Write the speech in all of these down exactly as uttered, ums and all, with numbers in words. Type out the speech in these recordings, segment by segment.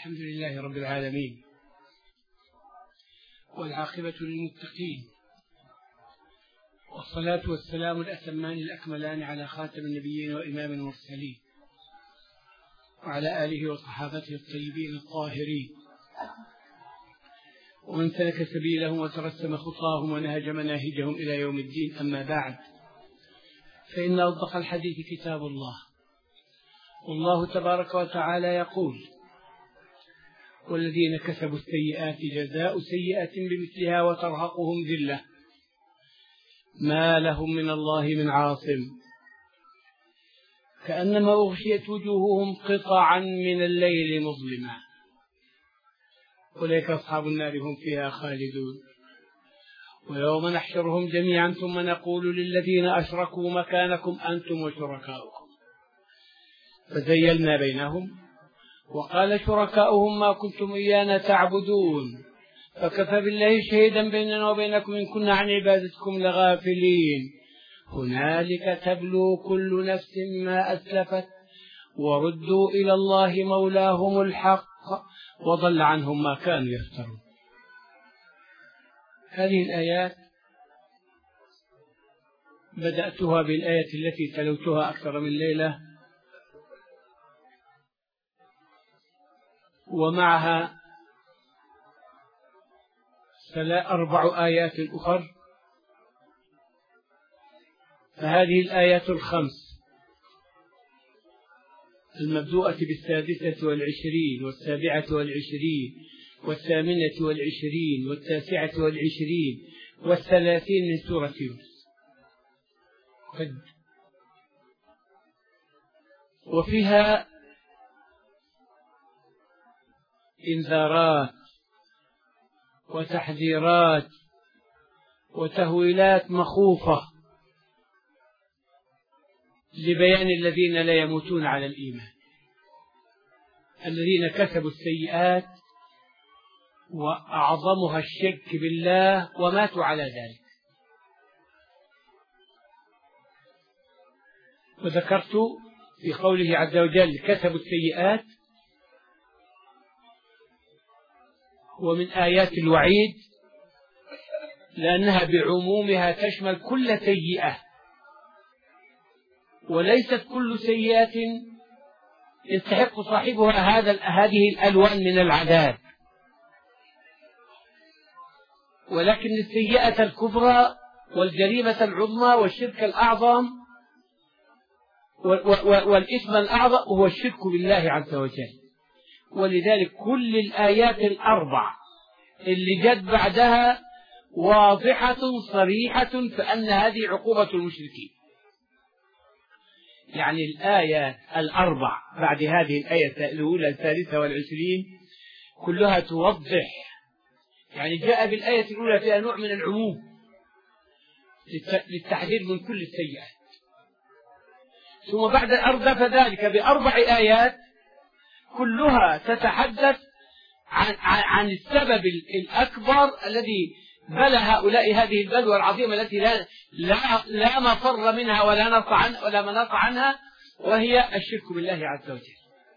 الحمد لله رب العالمين، والعاقبة للمتقين، والصلاة والسلام الأتمان الأكملان على خاتم النبيين وإمام المرسلين، وعلى آله وصحابته الطيبين الطاهرين، ومن سلك سبيلهم وترسم خطاهم ونهج مناهجهم إلى يوم الدين. أما بعد، فإن أصدق الحديث كتاب الله، والله تبارك وتعالى يقول: والذين كسبوا السيئات جزاء سيئة بمثلها وترهقهم ذلة ما لهم من الله من عاصم كأنما أغشيت وجوههم قطعا من الليل مظلمة أولئك أصحاب النار هم فيها خالدون. ويوم نحشرهم جميعا ثم نقول للذين أشركوا مكانكم أنتم وشركاؤكم فزيلنا بينهم وقال شركاؤهم ما كنتم إيانا تعبدون فكفى بالله شهيدا بيننا وبينكم إن كنا عن عبادتكم لغافلين. هنالك تبلو كل نفس ما أسلفت وردوا إلى الله مولاهم الحق وضل عنهم ما كانوا يفترون. هذه الآيات بدأتها بالآية التي تلوتها أكثر من ليلة، ومعها أربع آيات أخر، فهذه الآيات الخمس المبدوءة بالسادسة والعشرين والسابعة والعشرين والثامنة والعشرين والتاسعة والعشرين والثلاثين من سورة يونس، وفيها إنذارات وتحذيرات وتهويلات مخوفة لبيان الذين لا يموتون على الإيمان، الذين كسبوا السيئات وأعظمها الشرك بالله وماتوا على ذلك. وذكرت في قوله عز وجل كسبوا السيئات ومن آيات الوعيد، لأنها بعمومها تشمل كل سيئة، وليست كل سيئة يستحق صاحبها هذا هذه الألوان من العذاب، ولكن السيئة الكبرى والجريمة العظمى والشرك الأعظم والإثم الأعظم هو الشرك بالله عز وجل. ولذلك كل الآيات الأربع اللي جت بعدها واضحة صريحة فأن هذه عقوبة المشركين. يعني الآيات الأربع بعد هذه الآية الأولى الثالثة والعشرين كلها توضح، يعني جاء بالآية الأولى فيها نوع من العموم للتحذير من كل السيئات، ثم بعد أردف ذلك بأربع آيات كلها تتحدث عن, عن السبب الأكبر الذي بلى هؤلاء هذه البلوى العظيمة التي لا, لا, لا مفر منها ولا نص عنها ولا منص عنها، وهي الشرك بالله عز وجل،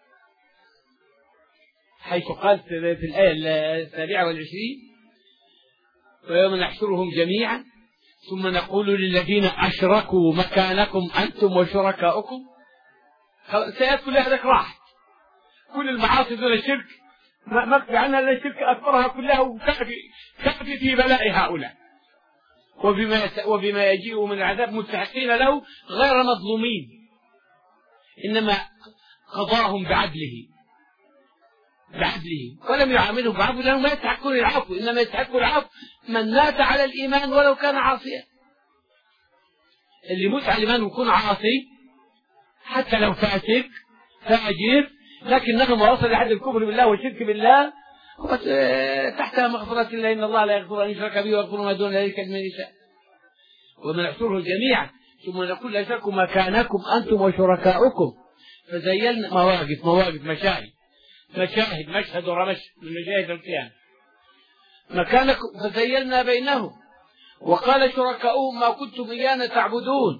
حيث قال في الآية السابعة والعشرين: ويوم نحشرهم جميعا ثم نقول للذين أشركوا مكانكم أنتم وشركاؤكم. سيأت كل هذا راحت، كل المعاصي دون الشرك مكفي عنها إلا الشرك أكبرها كلها، وكافي كافي في بلاء هؤلاء وبما وبما يجيء من العذاب مستحقين له غير مظلومين، إنما قضاهم بعدله بعدله ولم يعاملهم بعفو، لأنهم ما يستحقون العفو، إنما يستحق العفو من مات على الإيمان ولو كان عاصيا. اللي يموت على الإيمان ويكون عاصي حتى لو فاسق فاجر لكنه ما وصل لحد الكفر بالله والشرك بالله تحت مغفرة الله، إن الله لا يغفر أن يشرك به ويغفر ما دون ذلك لمن يشاء. ومن يحشره جميعا ثم نقول لا شركوا مكانكم أنتم وشركاؤكم فزيلنا مواقف مواقف مشاهد مشاهد مشهد ورمش من مشاهد القيامة مكانكم فزيلنا بينهم وقال شركاؤهم ما كنتم إيانا تعبدون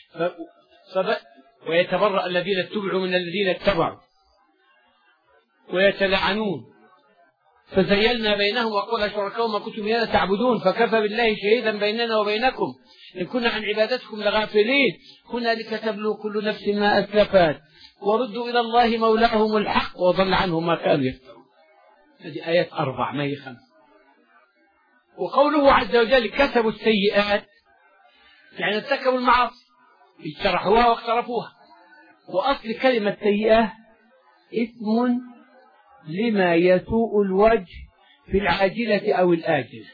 ويتبرأ الذين اتبعوا من الذين اتبعوا ويتلعنون فزيلنا بينهم وقال شركاؤهم ما كنتم إيانا تعبدون فكفى بالله شهيدا بيننا وبينكم إن كنا عن عبادتكم لغافلين هنالك تبلو كل نفس ما أسلفت وردوا إلى الله مولاهم الحق وضل عنهم ما كانوا يفترون. هذه آيات أربع ما هي خمس. وقوله عز وجل كسبوا السيئات يعني ارتكبوا المعاصي اجترحوها واقترفوها. وأصل كلمة سيئة اسم لما يسوء الوجه في العاجلة أو الآجلة.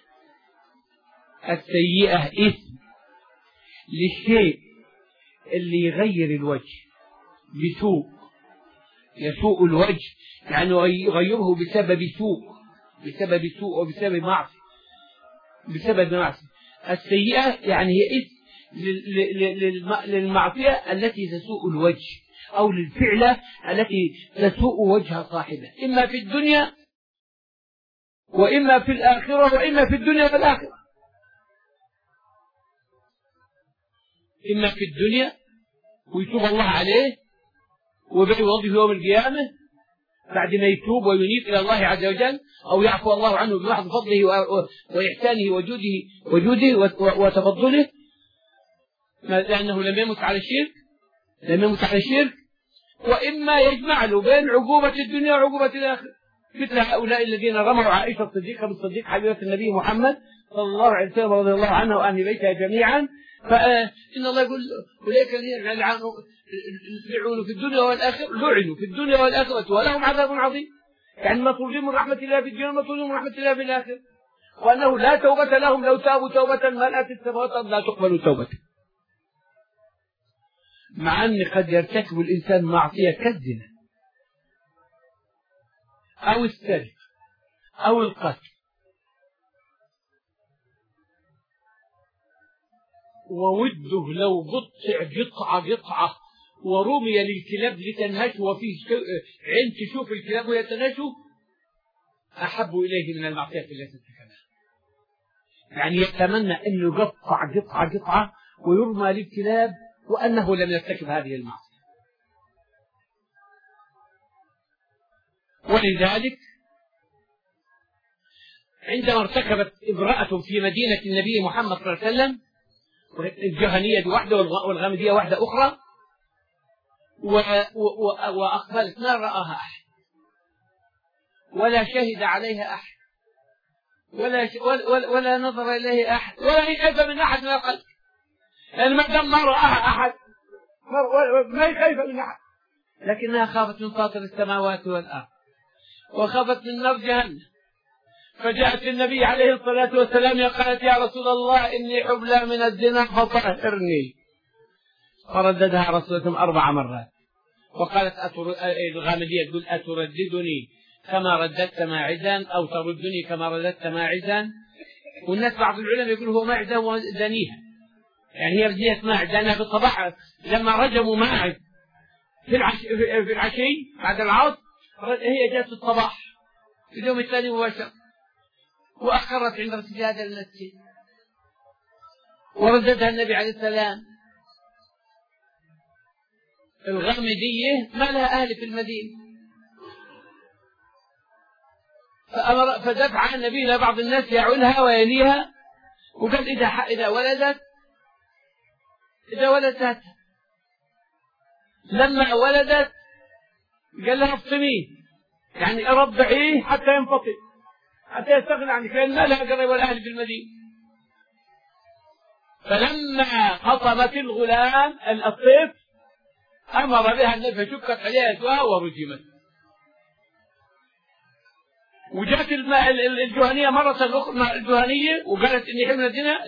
السيئة اسم للشيء اللي يغير الوجه بسوء يسوء الوجه يعني يغيره بسبب سوء بسبب سوء وبسبب معصية بسبب معصية. السيئة يعني هي اسم للمعصية التي تسوء الوجه أو للفعلة التي تسوء وجه صاحبه إما في الدنيا وإما في الآخرة وإما في الدنيا والآخرة. إما في الدنيا ويتوب الله عليه وبيوظف يوم القيامة بعد ما يتوب وينيب إلى الله عز وجل أو يعفو الله عنه بمحض فضله وإحسانه وجوده وجوده وتفضله لأنه لم يمت على الشرك لم يمت على الشرك. وإما يجمع له بين عقوبة الدنيا وعقوبة الآخرة مثل هؤلاء الذين رموا عائشة الصديقة بالصديق حبيبة النبي محمد صلى الله عليه وسلم رضي الله عنها وأهل بيتها جميعا. فإن الله يقول أولئك الذين لعنوا في الدنيا والآخرة لعنوا في الدنيا والآخرة ولهم عذاب عظيم يعني مطرودين من رحمة الله في الدنيا ومطرودين من رحمة الله في الآخرة وأنه لا توبة لهم لو تابوا توبة ملأت السماوات لا تقبل توبة. مع أن قد يرتكب الإنسان معصية كالزنا أو السرقة أو القتل ووده لو قطع قطعة قطعة ورمي للكلاب لتنهشه وفيه عين تشوف الكلاب ويتنهشه أحب إليه من المعصية التي ارتكبها. يعني يتمنى أن يقطع قطعة قطعة ويرمى للكلاب وأنه لم يرتكب هذه المعصية. ولذلك عندما ارتكبت امرأة في مدينة النبي محمد صلى الله عليه وسلم الجهنية واحدة والغامدية واحدة أخرى وأقبلت ما رآها أحد ولا شهد عليها أحد ولا, ولا, ولا نظر إليه أحد ولا يخاف من أحد من الخلق لأن ما دام ما رآها أحد ما يخاف من أحد لكنها خافت من فاطر السماوات والأرض وخافت من نار جهنم. فجاءت النبي عليه الصلاة والسلام قالت يا رسول الله إني حبلى من الزنا فطهرني فرددها رسول الله أربع مرات وقالت أتر... الغامدية تقول أترددني كما رددت ماعزا أو تردني كما رددت ماعزا. والناس بعض العلماء يقولوا هو ماعزا ودنيها يعني هي بديت ماعز لأنها في الصباح لما رجموا ماعز في, العش... في العشي بعد العصر هي جاءت في الصباح في اليوم الثاني مباشرة وأخرت عند رسول هذا المسجد ورددها النبي عليه السلام. الغامدية ما لها أهل في المدينة فأمر فدفع النبي إلى بعض الناس يعولها ويليها وقال إذا إذا ولدت إذا ولدت لما ولدت قال لها افطميه يعني رضعيه حتى ينفطم حتى يستغنى عنك لأن ما لها قريب ولا أهل في المدينة. فلما خطبت الغلام الطفل أمر بها النبي فشكت عليها أسواها ورجمت. وجاءت الجهنية مرة أخرى الجهنية وقالت إني حمل الزنا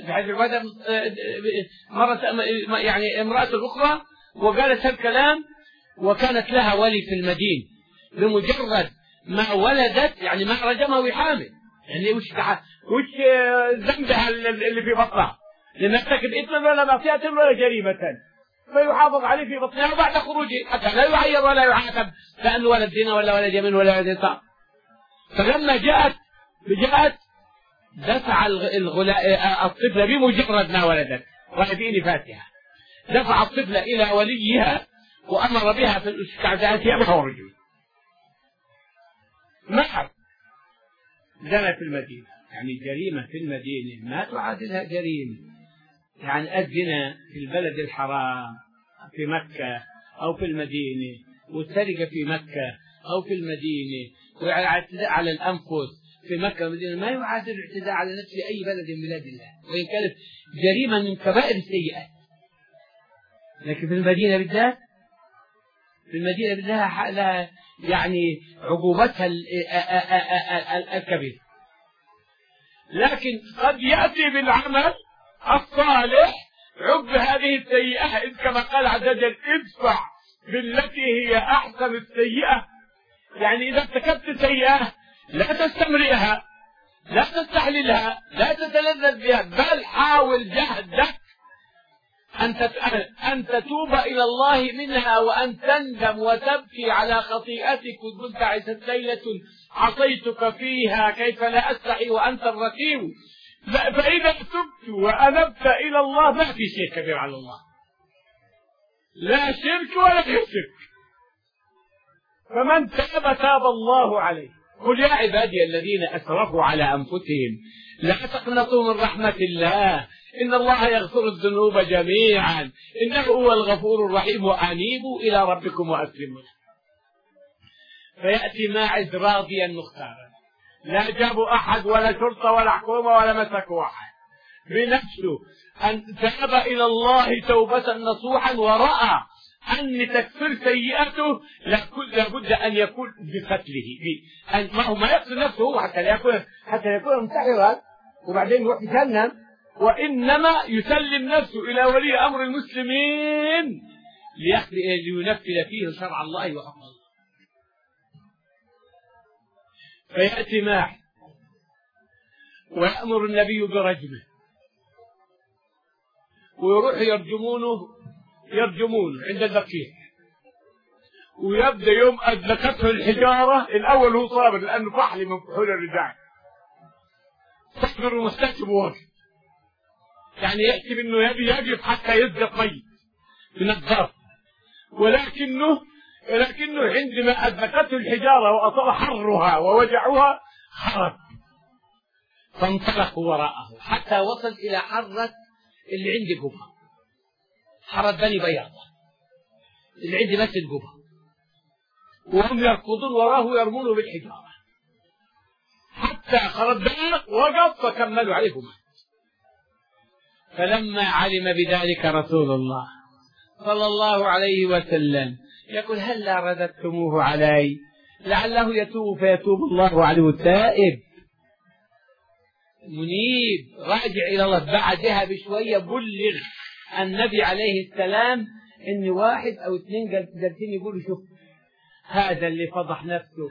مرة يعني امرأة أخرى وقالت هالكلام وكانت لها ولي في المدينة بمجرد ما ولدت يعني ما رجمها وحامل يعني وش وش ذنبها اللي في بطنها لم يرتكب إثما ولا معصية ولا جريمة فيحافظ عليه في بطنها بعد خروجه حتى لا يعير ولا يعاتب لأنه ولد زنا ولا ولد يمين ولا ولد يسار. فلما جاءت جاءت دفع الطفل بمجرد ما ولدت وهذه نفاتها دفع الطفل إلى وليها وأمر بها في الاستعداد يومها ورجل. نعم زنى في المدينة، يعني جريمة في المدينة ما تعادلها جريمة. يعني الزنا في البلد الحرام في مكة أو في المدينة، والسرقة في مكة أو في المدينة، والاعتداء على الأنفس في مكة والمدينة ما يعادل الاعتداء على نفس أي بلد من بلاد الله، وإن كانت جريمة من كبائر السيئات. لكن في المدينة بالذات، في المدينة بالله لها يعني عقوبتها الكبيرة. لكن قد يأتي بالعمل الصالح عقب هذه السيئة، إذ كما قال عز وجل ادفع بالتي هي أحسن السيئة. يعني إذا ارتكبت سيئة لا تستمرئها، لا تستحللها، لا تتلذذ بها، بل حاول جهدك أن تتوب إلى الله منها، وأن تندم وتبكي على خطيئتك. وقلت عيست ليلة عصيتك فيها كيف لا أستحي وأنت الرقيب. فإذا تبت وأنبت إلى الله ما في شيء كبير على الله، لا شرك ولا شرك. فمن تاب تاب الله عليه. قل يا عبادي الذين أسرفوا على أنفسهم لا تقنطوا من رحمة الله إن الله يغفر الذنوب جميعا إنه هو الغفور الرحيم وأنيبوا إلى ربكم وأسلموا. فيأتي ماعز راضيا مختارا، لا جابوا أحد ولا شرطة ولا حكومة ولا مسكوا أحد، بنفسه أن تاب إلى الله توبة نصوحا ورأى أن تكفر سيئته لابد أن يكون بقتله. ما هو ما يقتل نفسه هو حتى لا يكون حتى يكون منتحرا وبعدين يروح يجهنم، وإنما يسلم نفسه إلى ولي أمر المسلمين لينفذ فيه شرع الله وحكم الله. فيأتي ماح ويأمر النبي برجمه، ويروح يرجمونه يرجمونه عند البقيع، ويبدأ يوم أدلكته الحجارة. الأول هو صابر لأنه فحل من فحول الرجال، صابر ومستكتب وواقف، يعني يحسب انه يبي يقف حتى يصدق ميت من الضرب، ولكنه ولكنه عندما أدلكته الحجارة وأصاب حرها ووجعها خرج، فانطلقوا وراءه حتى وصل إلى حرة اللي عند جبهة، حرة بني بياضة اللي عند مسجد جبهة، وهم يركضون وراه ويرمونه بالحجارة حتى خرج وقف فكملوا عليهما. فلما علم بذلك رسول الله صلى الله عليه وسلم يقول هلا رددتموه علي لعله يتوب فيتوب الله عليه التائب منيب راجع إلى الله. بعدها بشوية بلغ النبي عليه السلام إن واحد أو اثنين جالسين يقولوا شوف هذا اللي فضح نفسه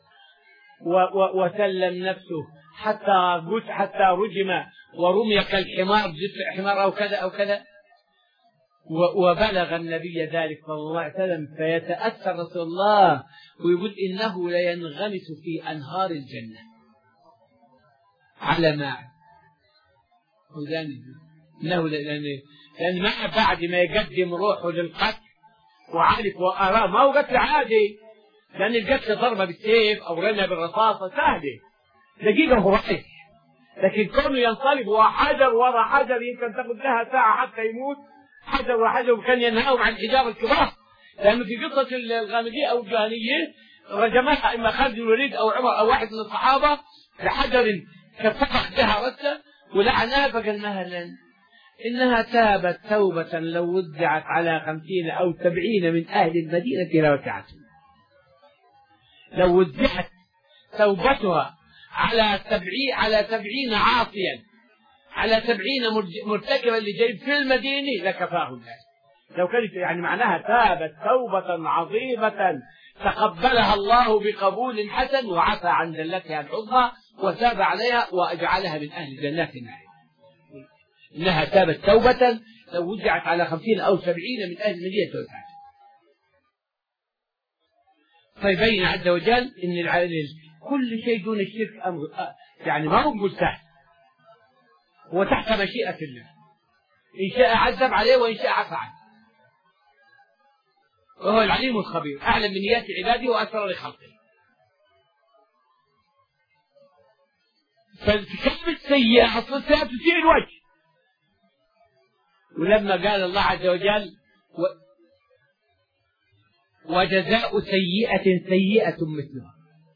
وسلم نفسه حتى حتى رجم ورمي كالحمار جثة حمار أو كذا أو كذا. وبلغ النبي ذلك صلى الله عليه وسلم فيتأثر رسول الله ويقول إنه لينغمس في أنهار الجنة على ماء. إنه لأن ما بعد ما يقدم روحه للقتل وعارف وأراه ما هو قتل عادي، لأن القتل ضربة بالسيف أو رمى بالرصاصة سهلة دقيقة هو رايح، لكن كونه ينصلب وحجر ورا حجر يمكن تاخذ لها ساعة حتى يموت حجر وحجر، وكان ينهاهم عن الحجارة الكبار، لأنه في قصة الغامدية أو الجهنية رجمها إما خالد بن الوليد أو عمر أو واحد من الصحابة لحجر كفتح بها رسة ولعنها، فقال مهلا إنها تابت توبة لو وزعت على خمسين أو سبعين من أهل المدينة لوسعتهم. لو وزعت توبتها على سبعين على سبعين عاصيا على سبعين مرتكبا لجريمة في المدينة لكفاه ذلك. لو كانت يعني معناها تابت توبة عظيمة تقبلها الله بقبول حسن وعفى عن ذلتها العظمى وتاب عليها وأجعلها من أهل جنات النعيم. إنها تابت توبة لو وزعت على خمسين أو سبعين من أهل المدينة توسعت. فيبين عز وجل إن العالم كل شيء دون الشرك أمر يعني ما هو مستحيل، هو تحت مشيئة الله، إن شاء عذب عليه وإن شاء عفى عنه، وهو العليم الخبير أعلم من نيات عباده وأسرار خلقه. فالكلمة السيئة أصلا السيئة تسيء الوجه. ولما قال الله عز وجل و... وجزاء سيئة سيئة مثلها،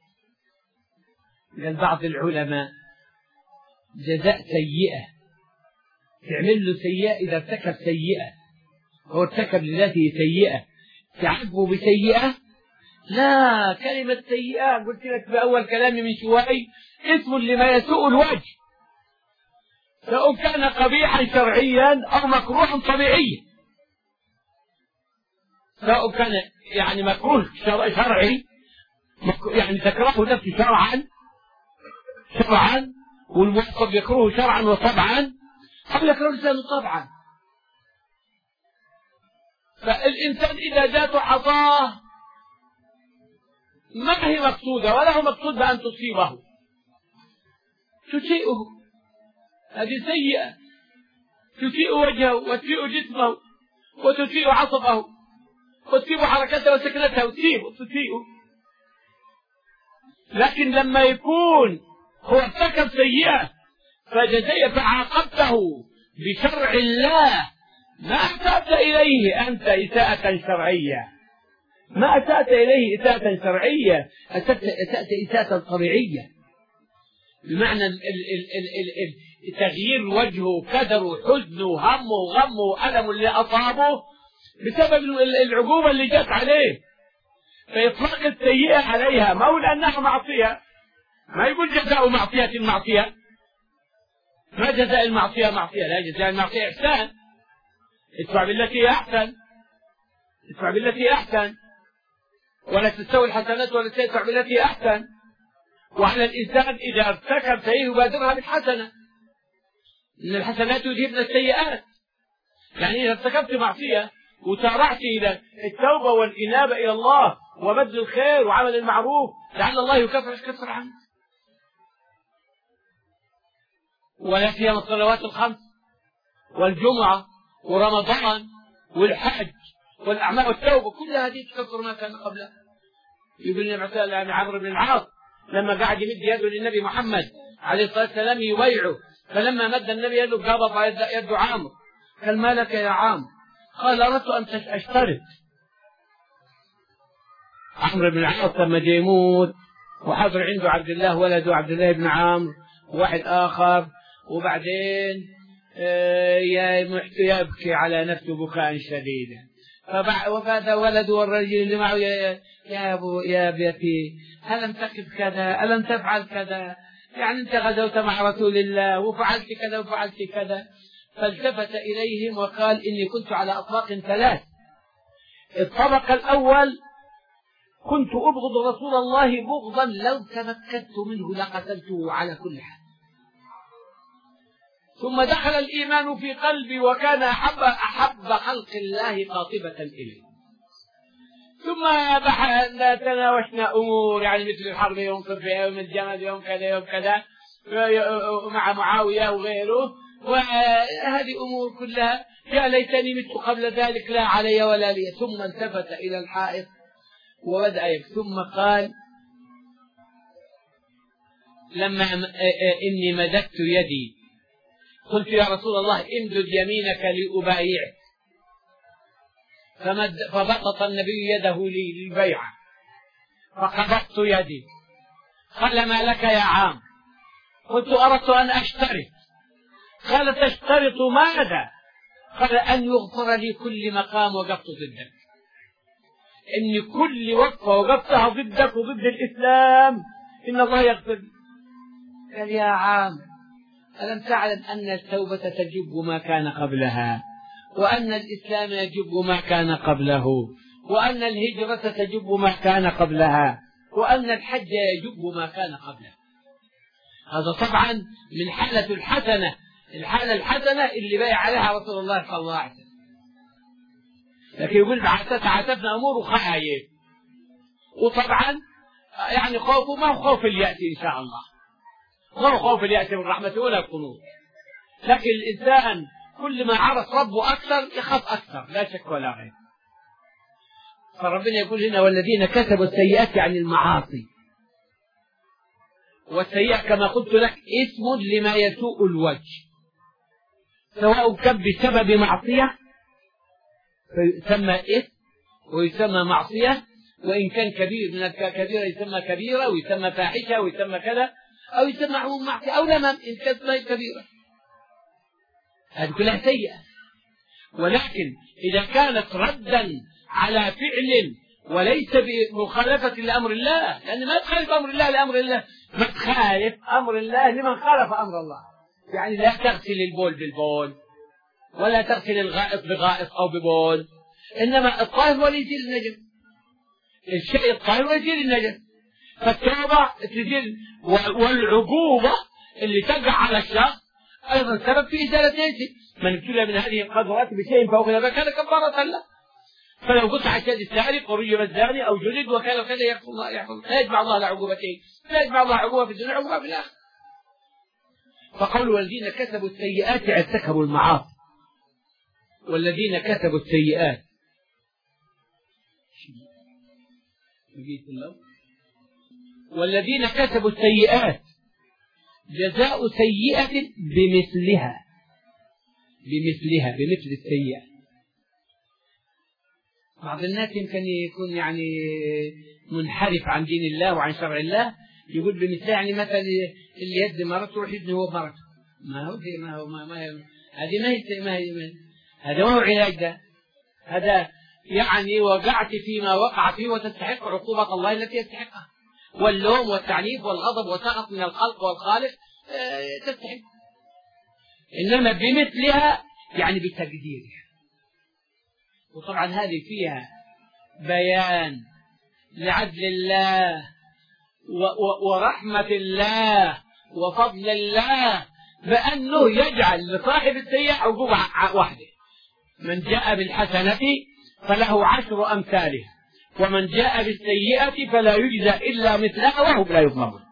قال بعض العلماء جزاء سيئة تعمل له سيئة إذا ارتكب سيئة، هو ارتكب لذاته سيئة تعاقبه بسيئة. لا، كلمة سيئة قلت لك بأول كلامي من شوي اسم لما يسوء الوجه، سواء كان قبيحا شرعيا أو مكروها طبيعيا، سواء كان يعني مكروه شرعي يعني تكرهه نفسه شرعا شرعا والموقف يكرهه شرعا وطبعا أو يكره لسانه طبعا. فالإنسان إذا جاءته عطاه ما هي مقصودة ولا هو مقصود بأن تصيبه تسيئه، هذه سيئة تسيء وجهه وتسيء جسمه وتسيء عصبه وتسيء حركته وسكنته وتسيء تسيئه. لكن لما يكون هو ارتكب سيئة فجزية فعاقبته بشرع الله، ما أسأت إليه أنت إساءة شرعية، ما أسأت إليه إساءة شرعية، أسأت إساءة طبيعية، بمعنى ال ال ال ال ال تغيير وجهه وكدره وحزنه وهمه وغمه وألمه اللي أصابه بسبب العقوبة اللي جت عليه، فإطلاق السيئة عليها ما هو لأنها معصية، ما يقول جزاء معصية معصية، ما جزاء المعصية معصية، لا، جزاء المعصية إحسان، ادفع بالتي أحسن، ادفع بالتي أحسن، ولا تستوي الحسنات ولا تدفع بالتي أحسن. وعلى الإنسان إذا ارتكب سيئة يبادرها بالحسنة، إن الحسنات يذهبن السيئات. يعني إذا ارتكبت معصية وسارعت إلى التوبة والإنابة إلى الله وبذل الخير وعمل المعروف لعل الله يكفر يكفر عنك. ولا سيما الصلوات الخمس والجمعة ورمضان والحج والأعمال والتوبة كل هذه تكفر ما كان قبلها. يقول النبي عن عمرو بن العاص لما قاعد يمد يده للنبي محمد عليه الصلاة والسلام يبايعه، فلما مد النبي يده قبض يد عمرو، قال ما لك يا عمرو؟ قال أردت أن أشترط. عمرو بن العاص لما جاء يموت وحضر عنده عبد الله ولده عبد الله بن عمرو وواحد آخر، وبعدين يبكي على نفسه بكاء شديدا، وفات ولده والرجل اللي معه يا يا ابو يا ابيتي ألم تقف كذا ألم تفعل كذا، يعني أنت غزوت مع رسول الله وفعلت كذا وفعلت كذا. فالتفت إليهم وقال إني كنت على أطباق ثلاث، الطبق الأول كنت أبغض رسول الله بغضا لو تمكنت منه لقتلته على كل حال، ثم دخل الإيمان في قلبي وكان أحب, أحب خلق الله قاطبة إليه، ثم تناوشنا أمور يعني مثل الحرب يوم صفية يوم الجمل يوم كذا يوم كذا مع معاوية وغيره، وهذه أمور كلها يا ليتني مت قبل ذلك لا علي ولا لي. ثم التفت إلى الحائط وبدأ يبكي، ثم قال لما إني مددت يدي قلت يا رسول الله امدد يمينك لأبايعك، فمد فبسط النبي يده لي للبيعة فقبضت يدي، قال ما لك يا عام؟ قلت أردت أن أشترط. قال تشترط ماذا؟ قال أن يغفر لي كل مقام وقفت ضدك، إن كل وقفة وقفتها ضدك وضد الإسلام إن الله يغفر لي. قال يا عام ألم تعلم أن التوبة تجب ما كان قبلها، وأن الإسلام يجب ما كان قبله، وأن الهجرة تجب ما كان قبلها، وأن الحج يجب ما كان قبله. هذا طبعا من حالة الحسنة، الحالة الحسنة اللي بايع عليها رسول الله صلى الله عليه وسلم. لكن يقول تعاتفنا أمور وخايف، وطبعا يعني خوفه ما هو خوف اليأس إن شاء الله، ما هو خوف اليأس من رحمته ولا القنوط، لكن الإنسان كل ما عرف ربه أكثر يخاف أكثر لا شك ولا غير. فربنا يقول هنا والذين كسبوا السيئات عن المعاصي والسيئة كما قلت لك اسم لما يسوء الوجه، سواء كان بسبب معصية فيسمى إثم ويسمى معصية، وإن كان كبير من الكبيرة يسمى كبيرة ويسمى فاحشة ويسمى كذا، أو يسمى عموم معصية أو لمم إن كانت غير كبيرة، هذه كلها سيئة. ولكن إذا كانت ردا على فعل وليس بمخالفة لأمر الله، لأن ما تخالف أمر الله لأمر الله، ما تخالف أمر الله لمن خالف أمر الله. يعني لا تغسل البول بالبول، ولا تغسل الغائط بغائط أو ببول، إنما الطاهر هو اللي يزيل النجس، الشيء الطاهر هو يزيل النجس. فالتوبة تزيل، والعقوبة اللي تقع على الشخص أيضا سبب في إزالة نجس. من ابتلى من هذه القذرات بشيء فوق ذلك كان كفارة له. فلو قطع يد السارق ورجم الزاني أو جلد وكان وكذا يحصل الله يحصل لا يجمع الله لعقوبتين، لا يجمع الله عقوبة في الدنيا عقوبة في الآخرة. فقالوا والذين كسبوا السيئات ارتكبوا المعاصي، والذين كسبوا السيئات والذين كسبوا السيئات جزاء سيئة بمثلها بمثلها بمثل السيئة. بعض الناس يمكن يكون يعني منحرف عن دين الله وعن شرع الله، يقول بمثلها يعني مثلا اللي يد مرته يروح يزني هو مرته، ما هو دي ما هو ما, ما هذه ما هي ما هي هذا ما هو علاج، ده هذا يعني وقعت فيما وقع فيه وتستحق عقوبة الله التي يستحقها، واللوم والتعنيف والغضب والسخط من الخلق والخالق تستحق. إنما بمثلها يعني بتقديرها. وطبعا هذه فيها بيان لعدل الله ورحمة الله وفضل الله، بأنه يجعل لصاحب السيئة عقوبة واحدة. من جاء بالحسنة فله عشر أمثالها، ومن جاء بالسيئة فلا يجزى إلا مثلها وهم لا يظلمون.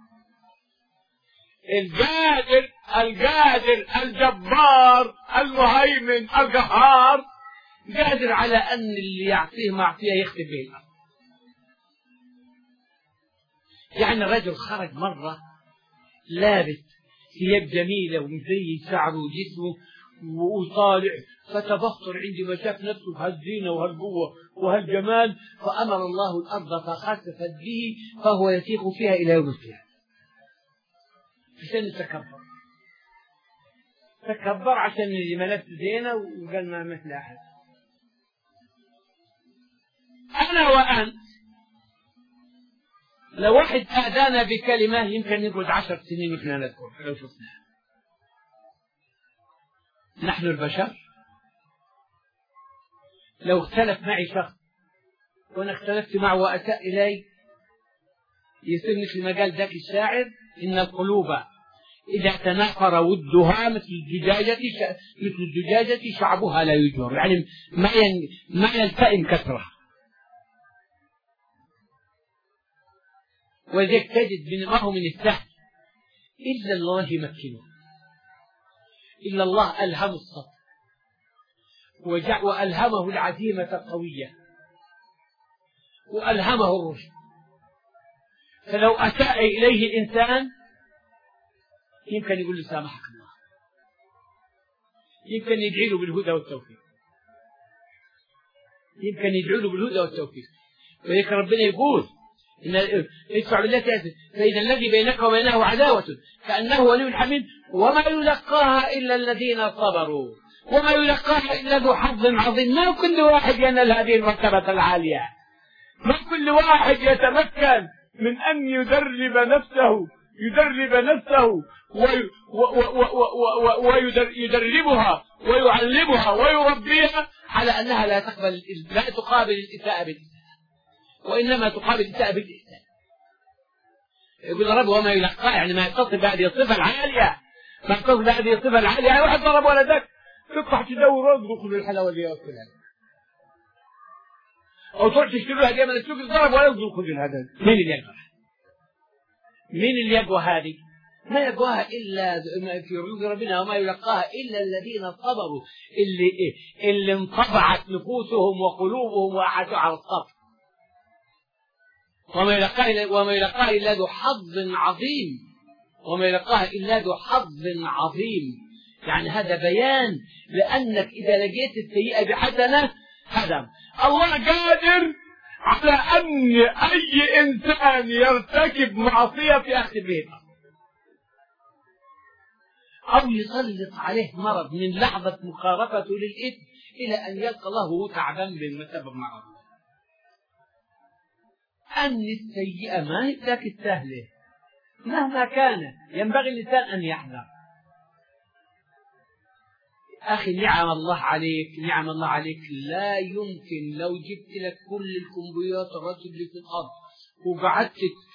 القادر القادر الجبار المهيمن القهار قادر على أن اللي يعطيه معصية يختم به الأرض. يعني الرجل خرج مرة لابس ثياب جميلة ومزين شعره وجسمه وطالع، فتبخر عندما شاف نفسه بهالزينة وهالقوة وهالجمال، فأمر الله الأرض فخسفت به فهو يسيق فيها إلى يوم القيامة. عشان تكبر تكبر عشان اللي ملبس زينة وقال ما مثل أحد. أنا وأنت لو واحد أذانا بكلمة يمكن نقعد عشر سنين وإحنا نذكر لو شفناها. نحن البشر لو اختلف معي شخص وأنا اختلفت معه وأساء إلي، يصير مثل ما قال ذاك الشاعر: إن القلوب إذا تنافر ودها مثل الزجاجة مثل الزجاجة شعبها لا يجهر، يعني ما ما يلتئم كثرها. وذلك تجد ما هو من السهل إلا الله يمكنه، إلا الله ألهم الصبر وألهمه العزيمة القوية وألهمه الرشد. فلو أساء إليه الإنسان يمكن يقول له سامحك الله، يمكن يدعي له بالهدى والتوفيق، يمكن يدعي له بالهدى والتوفيق. ولذلك ربنا يقول: إن ادفع بالتي أحسن فإذا الذي بينك وبينه عداوة كأنه ولي حميم وما يلقاها إلا الذين صبروا وما يلقاها إلا ذو حظ عظيم. ما كل واحد ينال هذه المرتبة العالية، ما كل واحد يتمكن من أن يدرب نفسه يدرب نفسه ويدربها ويعلمها ويربيها على أنها لا تقبل لا تقابل الإساءة بالإساءة، وإنما تقابل الإساءة بالإحسان. يقول رب وما يلقى، يعني ما يتصل بهذه الصفة العالية، ما يتصل بهذه الصفة العالية. يعني واحد ضرب ولدك تطلع تدور وتدخل الحلاوة اللي يأكلها، أو تروح تشتري له هدية من السوق ضرب ولا يدخل الهدايا. مين اللي يقوى؟ مين اللي يقوى هذه؟ ما يقواها إلا في عيوب ربنا، وما يلقاها إلا الذين صبروا، اللي اللي انطبعت نفوسهم وقلوبهم وعاشوا على الصبر. وما يلقاه وما يلقاه إلا ذو حظ عظيم. وما يلقاها إلا ذو حظ عظيم. يعني هذا بيان لأنك إذا لقيت السيئة بحسنة هدم. الله قادر على أن أي إنسان يرتكب معصية في أخذ به أو يسلط عليه مرض من لحظة مقاربته للإثم إلى أن يلقى الله وهو تعبان بسبب مرض. أن السيئة ما هي ذاك السهلة مهما كان، ينبغي الإنسان أن يحذر. أخي نعم الله عليك، نعم الله عليك لا يمكن لو جبت لك كل الكمبيوترات اللي في الأرض وقعدت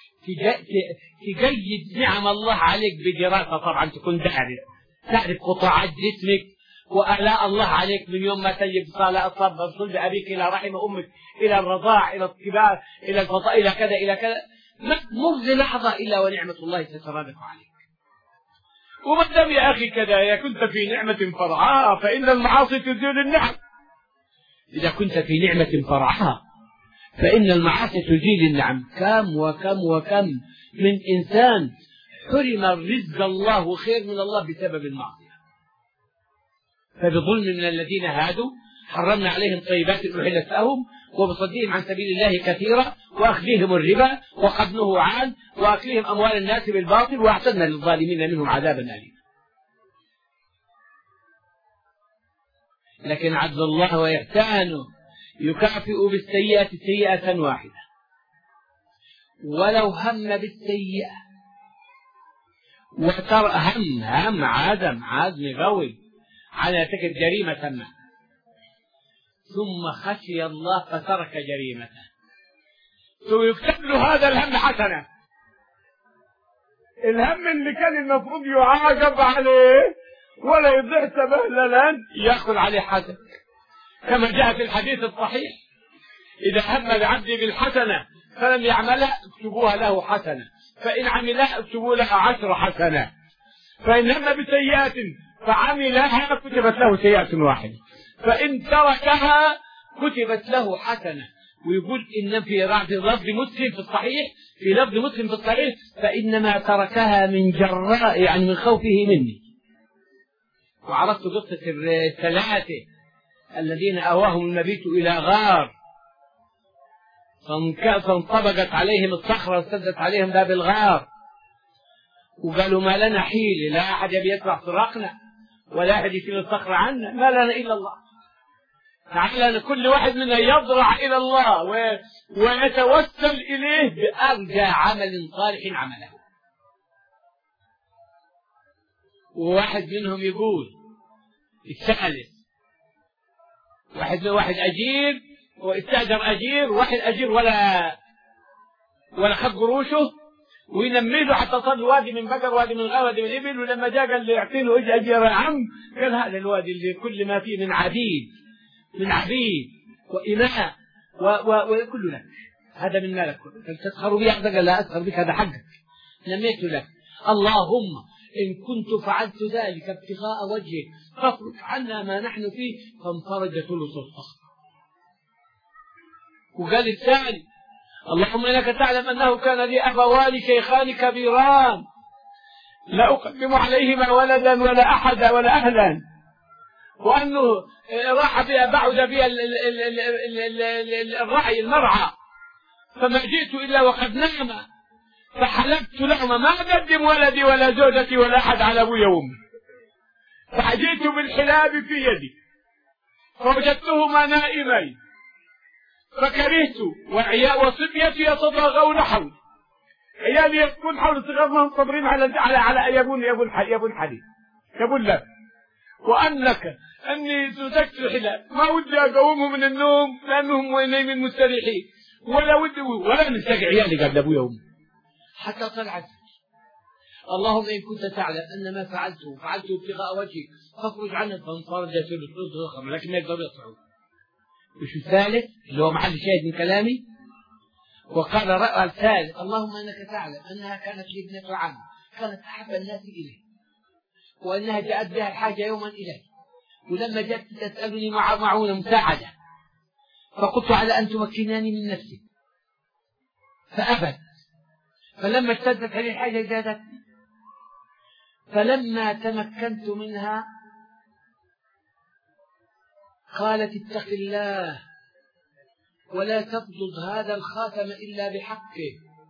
تجيد نعم الله عليك بدراسة، طبعا تكون تعرف تعرف قطاعات جسمك وآلاء الله عليك من يوم ما تجب صلاة الصبر صلب أبيك إلى رحم أمك إلى الرضاع إلى الكبار إلى الفضاء إلى كذا إلى كذا، ما تمر لحظة إلا ونعمة الله تترادف عليك. وما دام يا أخي كذا يا كنت في نعمة فرعاء فإن المعاصي تزيل النعم. إذا كنت في نعمة فرعاء فإن المعاصي تزيل النعم. كم وكم وكم من إنسان حرم الرزق الله وخير من الله بسبب المعصية. فبظلم من الذين هادوا حرمنا عليهم طيبات أحلت لهم وبصدهم عن سبيل الله كثيرا وأخذهم الربا وقد نهوا عنه وأكلهم أموال الناس بالباطل وأعتدنا للظالمين منهم عذابا أليما. لكن عدل الله وإحسانه يكافئ بالسيئة سيئة واحدة ولو هم بالسيئة وتر هم هم عزم عزم قوي على ارتكاب جريمة ما ثم خشي الله فترك جريمته سيكتب له هذا الهم حسنة. الهم اللي كان المفروض يعاقب عليه ولا يضيع سبهللا يأخذ عليه حسنة، كما جاء في الحديث الصحيح إذا هم العبد بالحسنة فلم يعملها اكتبوها له حسنة، فإن عملها اكتبوا لها عشر حسنات، فإن هم بسيئات فعملها كتبت له سيئة واحدة، فإن تركها كتبت له حسنة. ويقول إن في لفظ مسلم في الصحيح في لفظ مسلم في الصحيح فإنما تركها من جراء يعني من خوفه مني. وعرفت قصة الثلاثة الذين أواهم المبيت إلى غار فانطبقت عليهم الصخرة وسدت عليهم باب الغار وقالوا ما لنا حيلة، لا أحد يبي يدفع صراخنا ولا أحد يشيل الصخرة عنا، ما لنا إلا الله. تعالى كل واحد منا يضرع إلى الله ويتوسل إليه بأرجى عمل صالح عمله. وواحد منهم يقول الثالث واحد واحد أجير واستأجر أجير واحد أجير ولا ولا خد قروشه وينمله حتى صار الوادي من بقر وادي من غنم وادي من إبل، ولما جاء قال له يعطيه له اجي أجير يا عم قال هذا الوادي اللي كل ما فيه من عبيد من عبيد وإماء وكل لك هذا من مالك تسخر بي أحد قال لا أسخر بك هذا حقك نميت لك. اللهم إن كنت فعلت ذلك ابتغاء وجهك فافرج عنا ما نحن فيه فانفرج ثلث الصخر. وقال الثاني اللهم إنك تعلم أنه كان لي أبوان شيخان كبيران لا أقدم عليهما ولدا ولا أحد ولا أهلا، وأنه راح بها بعد بها الرعي المرعى فما جئت إلا وقد نام فحلبت لهما ما أقدم ولدي ولا زوجتي ولا أحد على أبوي وأمي، فجئت بالحلاب في يدي فوجدتهما نائمين فكرهت وصبيتي يتضاغون حولي، عيالي يبكون حول صغارهم صبرين على على على يبون يبون يبون حليب يبون لب، وأنك أني تزكت الحلاب ما ودي أقومهم من النوم لأنهم نايمين مستريحين ولا ودي ولا نستقع عيالي قبل أبوي وأمي حتى طلعت. اللهم إن كنت تعلم أن ما فعلته فعلته ابتغاء وجهك فاخرج عنه فانفرج ثلث الصخر، لكن ما يقدروا يطلعوا. وش الثالث اللي هو محل شاهد من كلامي؟ وقال رأى الثالث اللهم إنك تعلم أنها كانت لي ابنة عم كانت أحب الناس إليه وأنها جاءت بها الحاجة يوما إليه، ولما جاءت تسألني مع معونة مساعدة فقلت على أن تمكناني من نفسي فأبت، فلما اشتدت عليه الحاجة زادتني فلما تمكنت منها قالت اتق الله ولا تبغض هذا الخاتم إلا بحقه،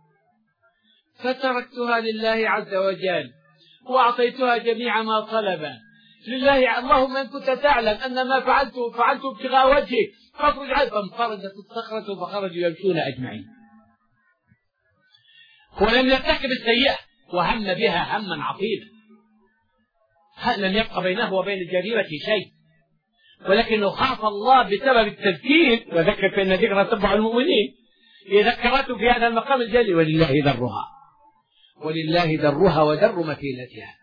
فتركتها لله عز وجل وأعطيتها جميع ما طلب لله. اللهم إن كنت تعلم أن ما فعلته فعلته ابتغاء وجهك فاخرج عنه. فانفردت الصخرة فخرجوا يمشون أجمعين. ولم يرتكب السيئة وهم بها هما عظيما، لم يبق بينه وبين الجريمة شيء، ولكنه خاف الله بسبب التذكير، وذكر فإن ذكرى تنفع المؤمنين. ذكرته في هذا المقام الجلي ولله ذرها ولله ذرها ودر مكيلتها.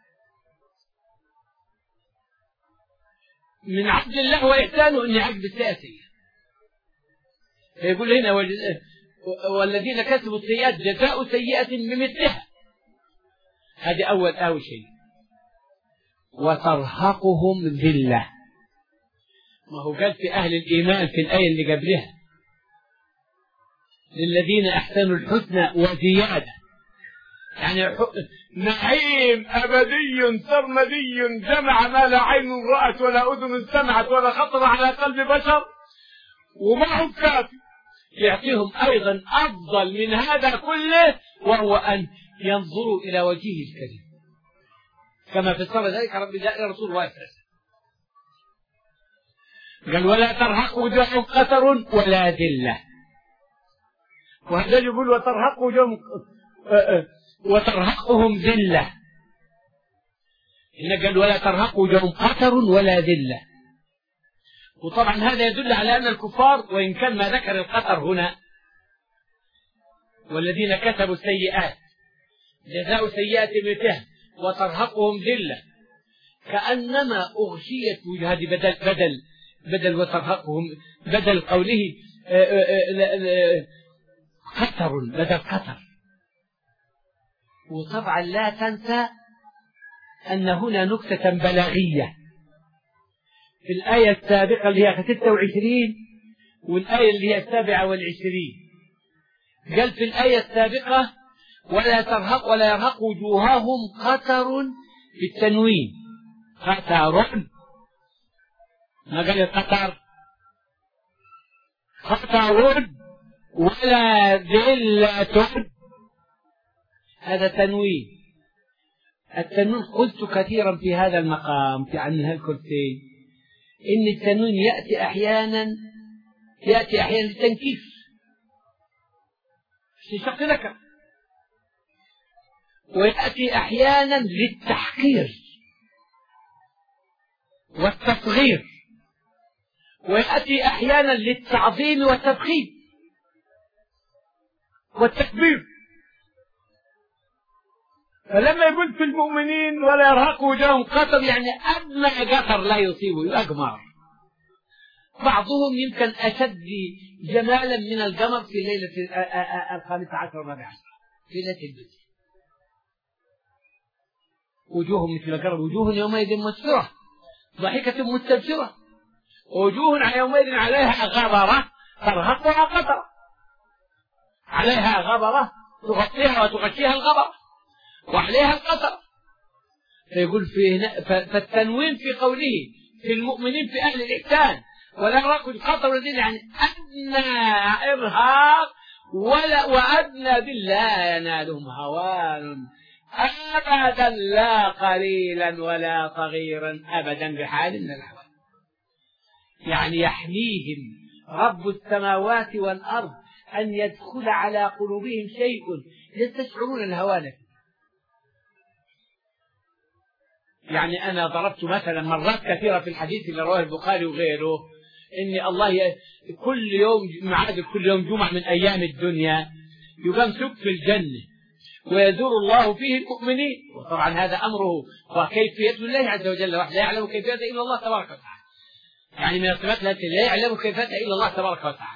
من عبد الله وإحسانه أن يعجب السيئة. يقول هنا والذين كسبوا السيئات جزاء سيئة بمثلها. هذه أول أول شيء. وترهقهم ذلة. ما هو قال في أهل الإيمان في الآية اللي قبلها للذين أحسنوا الحسنى وزيادة، يعني نعيم أبدي سرمدي جمع ما لا عين رأت ولا أذن سمعت ولا خطر على قلب بشر، ومعه كافي يعطيهم أيضا أفضل من هذا كله، وهو أن ينظروا إلى وجهه الكريم كما فسر ذلك رب جاء رسول الله صلى الله عليه وسلم. قال ولا ترهق وجوههم قتر ولا ذلة. وهذا يقول وترهق وجوههم وترهقهم ذلة. هنا قال ولا ترهق وجوههم قتر ولا ذلة. وطبعا هذا يدل على أن الكفار، وإن كان ما ذكر القتر هنا، والذين كسبوا السيئات جزاء سيئة مثلها وترهقهم ذلة، كأنما أغشيت وجه. هذه بدل بدل بدل وترهقهم بدل قوله قتر بدل قتر. وطبعا لا تنسى أن هنا نكتة بلاغية في الآية السابقة اللي هي ستة وعشرين والآية اللي هي السابعة والعشرين. قال في الآية السابقة ولا ترهق ولا يرهق وجوههم قتر بالتنوين قتر، ما قال القتر قتر ولا ذلة، هذا تنوين. التنوين قلت كثيرا في هذا المقام في عن هالكلتين إن التنوين يأتي أحيانا يأتي أحيانا للتنكيف استشق لك، ويأتي أحيانا للتحقير والتصغير، ويأتي أحيانا للتعظيم والتضخيم والتكبير. فلما يقول في المؤمنين ولا يرهق وجوههم قتر، يعني أدنى قطر لا يصيبه أقمار. بعضهم يمكن أشد جمالا من القمر في ليلة الخامسة عشر والرابعة عشر في ليلة البدر. وجوههم مثل القمر، وجوه يومئذ مسفرة ضحكة مستبشرة، وجوه يومئذ عليها غبرة ترهقها قطرة، عليها غبرة تغطيها وتغشيها الغبرة وعليها القطر. فيقول فيه فالتنوين في قوله في المؤمنين في أهل الإحسان ولا يرهق القطر الذين يعني أدنى إرهاق ولا وأدنى بالله ينالهم هوان أبدا لا قليلا ولا صغيرا أبدا بحال من الأحوال. يعني يحميهم رب السماوات والأرض أن يدخل على قلوبهم شيء يستشعرون الهوان فيه. يعني أنا ضربت مثلا مرات كثيرة في الحديث اللي رواه البخاري وغيره إن الله كل يوم معادل كل يوم جمعة من أيام الدنيا يقام سوق في الجنة ويزور الله فيه المؤمنين. وطبعا هذا أمره وكيفيته الله عز وجل وحده، لا يعلم كيفيته إلا الله تبارك وتعالى. يعني من الصفات التي لا يعلم كيفيتها إلا الله تبارك وتعالى.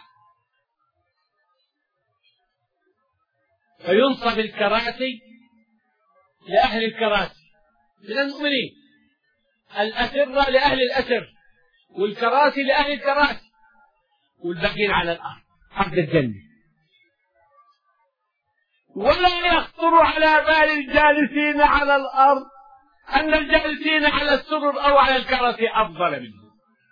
فينصب الكراسي لأهل الكراسي من المؤمنين، الأسرة لأهل الأسر، والكراسي لأهل الكراسي، والباقين على الأرض أرض الجنة. ولا يخطر على بال الجالسين على الأرض أن الجالسين على السرر أو على الكراسي أفضل منهم.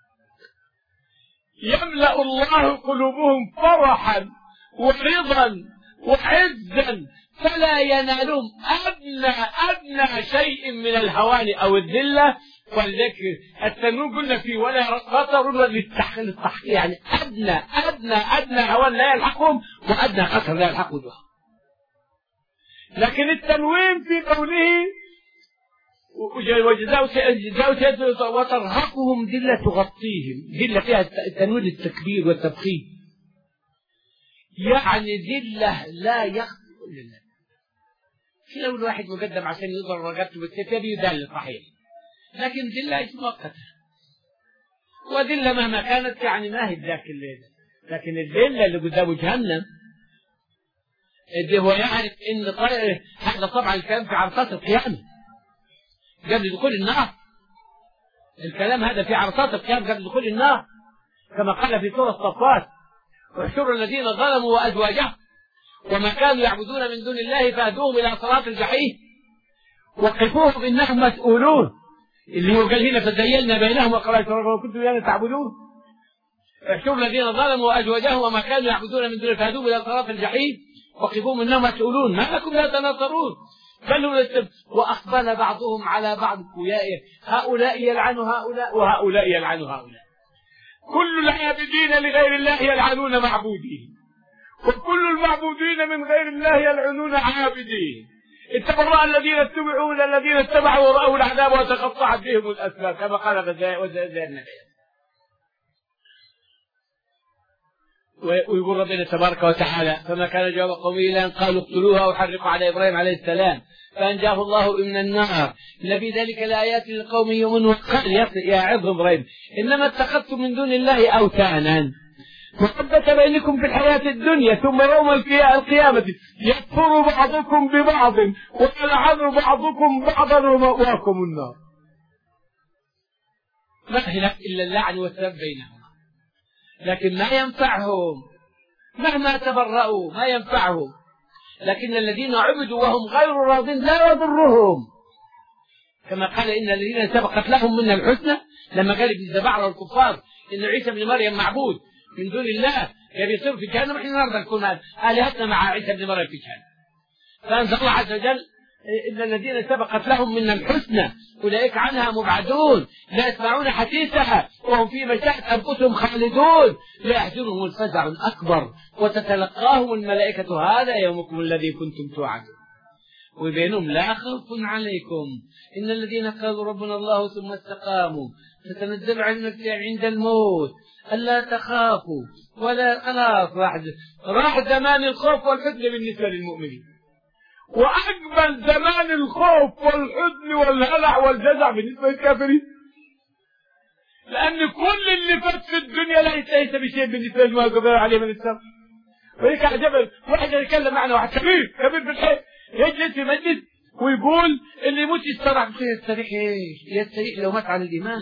يملأ الله قلوبهم فرحا ورضا وعزا فلا ينالهم أدنى أدنى شيء من الهوان أو الذلة. ولذلك التنوين قلنا فيه ولا خطر للتحقيق، يعني أدنى أدنى أدنى هوان لا يلحقهم وأدنى خطر لا يلحقهم. لكن التنوين في قوله وجزاء وترهقهم ذلة تغطيهم، ذلة فيها التنوين التكبير والتبخير، يعني ذلة لا يخطئ لله. لو الواحد مقدم عشان يضرب رقبته بالكتاب يدل صحيح، لكن ذلة مؤقتة، وذلة مهما كانت يعني ما هي ذاك الليلة. لكن الذلة اللي قدامه جهنم اللي هو يعرف ان طيب هذا طبعا الكلام في عرصات القيامة قبل دخول النار، الكلام هذا في عرصات القيامة قبل دخول النار، كما قال في سورة الصفات: واحشروا الذين ظلموا وأزواجهم وما كانوا يعبدون من دون الله فاهدوهم إلى صراط الجحيم وقفوهم إنهم مسؤولون، اللي هو قال هنا فزيلنا بينهم وقال كنتم إيانا تعبدون. احشروا الذين ظلموا وأزواجهم وما كانوا يعبدون من دون الله فاهدوهم إلى صراط الجحيم وقفوهم إنهم مسؤولون، ما لكم لا تناصرون بل هم. وأقبل بعضهم على بعض هؤلاء يلعن هؤلاء وهؤلاء يلعن هؤلاء. كل العابدين لغير الله يلعنون معبودين، وكل المعبودين من غير الله يلعنون عابدين. اتبرأ الذين اتبعوا من الذين اتبعوا ورأوا العذاب وتقطعت بهم الأسباب، كما قال وزير النبي. ويقول ربنا تبارك وتعالى: فما كان جواب قومه إلا أن قالوا اقتلوها أو حرقوا على إبراهيم عليه السلام فأنجاه الله من النار إن في ذلك لآيات لقوم يؤمنون. قال يا عظ إبراهيم إنما اتخذتم من دون الله أوثانا محبة بينكم في الحياة الدنيا ثم يوم القيامة يكفر بعضكم ببعض ويلعن بعضكم بعضا ومأواكم النار. ما هناك إلا اللعن والسب بينهم، لكن ما ينفعهم مهما تبرأوا، ما ينفعهم. لكن الذين عبدوا وهم غير راضين لا يضرهم، كما قال إن الذين سبقت لهم من الحسنى، لما قال ابن زبعر والكفار إن عيسى بن مريم معبود من دون الله يبي يصير في جهنم، احنا نرضى نكون آلهتنا مع عيسى بن مريم في جهنم. فأنزل الله عز وجل إن الذين سبقت لهم من الحسنى أولئك عنها مبعدون لا يسمعون حديثها وهم في مشاهد أنفسهم خالدون لا يحزنهم الفزع الأكبر وتتلقاهم الملائكة هذا يومكم الذي كنتم توعدون. وبينهم لا خوف عليكم إن الذين قالوا ربنا الله ثم استقاموا تتنزل عليهم عند الموت ألا تخافوا ولا خلاص راح راح زمان الخوف والحزن بالنسبة للمؤمنين، وأقبل زمان الخوف والحزن والهلع والجزع بالنسبة للكافرين، لأن كل اللي فات في الدنيا ليس ليس بشيء بالنسبة لما قبل عليه من السبب. وليك عجبا واحد يتكلم معنا واحد كبير كبير في الحي يجلس في مجلس ويقول اللي يموت يستريح. يستريح ايش؟ يستريح لو مات على الإيمان.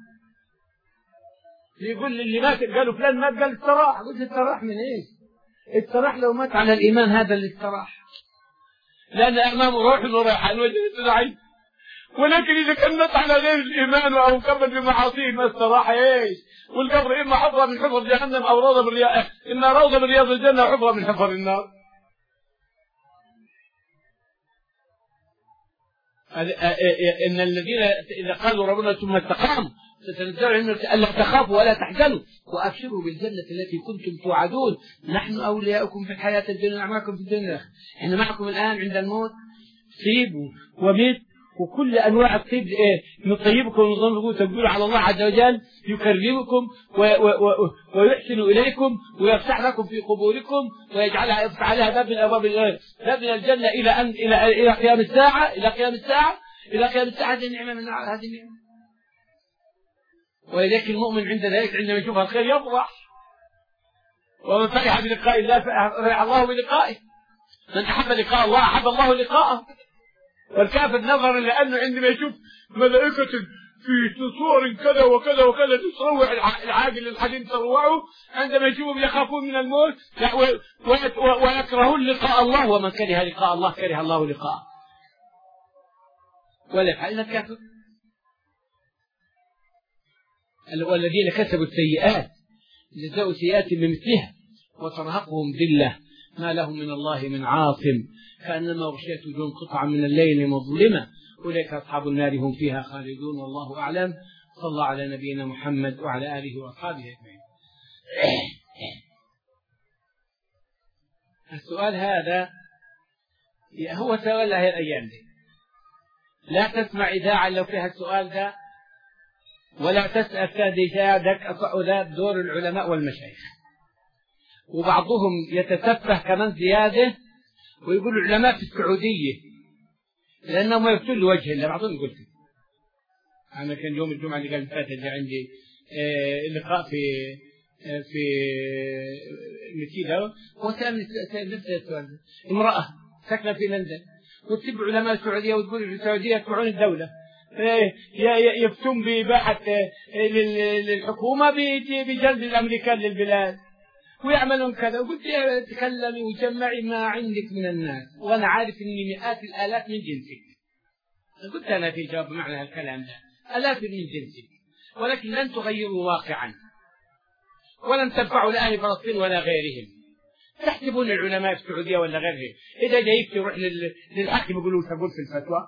يقول اللي مات قالوا فلان مات قال استراح، قلت استراح من ايش؟ استراح لو مات على الإيمان، هذا اللي استراح، لأن أمامه روح وريحان وجهه ضعيف. ولكن إذا كان مات على غير الإيمان أو كمل بمعاصيه ما استراح ايش؟ والقبر إما حفرة من حفر جهنم أو روضة من رياض، إما روضة من رياض الجنة أو حفرة من حفر النار. إن الذين إذا قالوا ربنا ثم استقاموا تتنزل عليهم ألا تخافوا ولا تحزنوا وأبشروا بالجنة التي كنتم توعدون نحن أولياؤكم في الحياة الدنيا معكم في الدنيا، إحنا معكم الآن عند الموت طيب وميت وكل أنواع الطيب إيه نطيبكم ونظنكم تقولوا على الله عز وجل يكرمكم ويحسن إليكم ويفتح لكم في قبوركم ويجعلها يفتح عليها باب من أبواب باب من الجنة إلى أن إلى إلى قيام الساعة إلى قيام الساعة إلى قيام الساعة. هذه النعمة من هذه النعمة. ولذلك المؤمن عند ذلك عندما يشوف الخير يفرح، ومن فرح بلقاء الله فرح الله بلقائه، من أحب لقاء الله أحب الله لقاءه. والكافر نظرا لأنه عندما يشوف ملائكة في صور كذا وكذا وكذا تروع العاقل الحزين تروعه، عندما يشوفهم يخافون من الموت ويكرهون لقاء الله، ومن كره لقاء الله كره الله لقاءه. ولا يفعل إنك كافر. والذين كسبوا السيئات جزاء سيئات بمثلها وترهقهم ذلة ما لهم من الله من عاصم كأنما غشيت وجوههم قطعا من الليل مظلمة أولئك أصحاب النار هم فيها خالدون والله أعلم. صلى الله على نبينا محمد وعلى آله وأصحابه أجمعين. السؤال هذا هو سؤال هذه الأيام دي. لا تسمع إذاعة لو فيها السؤال ده ولا تسأل سادتك ذات دور العلماء والمشايخ. وبعضهم يتسفه كمان زيادة ويقول العلماء في السعودية لأنهم يبتل وجه الله. بعضهم يقول كده. أنا كان يوم الجمعة اللي قبل فاتت عندي لقاء في في مكيدة وسألني سؤال امرأة ساكنة في لندن وتتبع علماء السعودية وتقول السعودية يتبعون الدولة يفتون بإباحة للحكومة بجلب الأمريكان للبلاد ويعملون كذا. وقلت تكلمي وجمعي ما عندك من الناس وأنا عارف إني مئات الآلاف من جنسك. قلت أنا في جواب معنى هالكلام ده آلاف من جنسك ولكن لن تغيروا واقعا ولن تنفعوا لأهل فلسطين ولا غيرهم. تحسبون العلماء في السعودية ولا غيرهم إذا جايك تروح للحاكم يقولوا تقول في الفتوى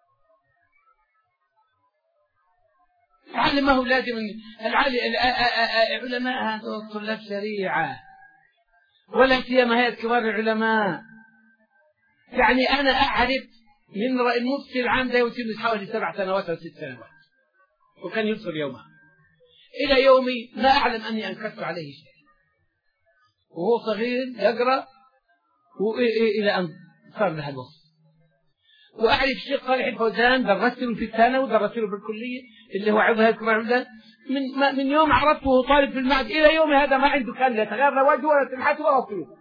العالم ما هو لازم العلماء هذول طلاب شريعة ولا سيما هيئة كبار العلماء. يعني أنا أعرف من المفتي العام ده يوصل حوالي سبع سنوات أو ست سنوات وكان يبصر يومها إلى يومي لا أعلم أني أنكرت عليه شيء وهو صغير يقرأ إلى أن صار له الوصف. وأعرف الشيخ صالح الفوزان درست له في الثانوي ودرست له بالكلية اللي هو عضو هيئة كبار العلماء من من يوم عرفته وهو طالب في المعهد إلى يومي هذا ما عنده كان لا تغير لا وجهه ولا سمعته ولا صوته.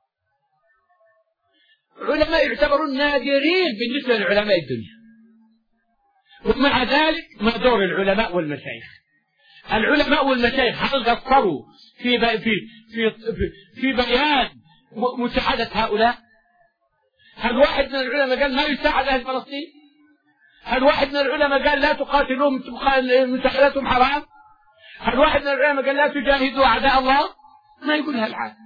علماء يعتبرون نادرين بالنسبة لعلماء الدنيا. ومع ذلك ما دور العلماء والمشايخ؟ العلماء والمشايخ هل قصروا في في في في بيان مساعدة هؤلاء؟ هل واحد من العلماء قال ما يساعد أهل فلسطين؟ هل واحد من العلماء قال لا تقاتلوهم مساعدتهم حرام؟ هل واحد من العلماء قال لا تجاهدوا أعداء الله؟ ما يقولها العالم.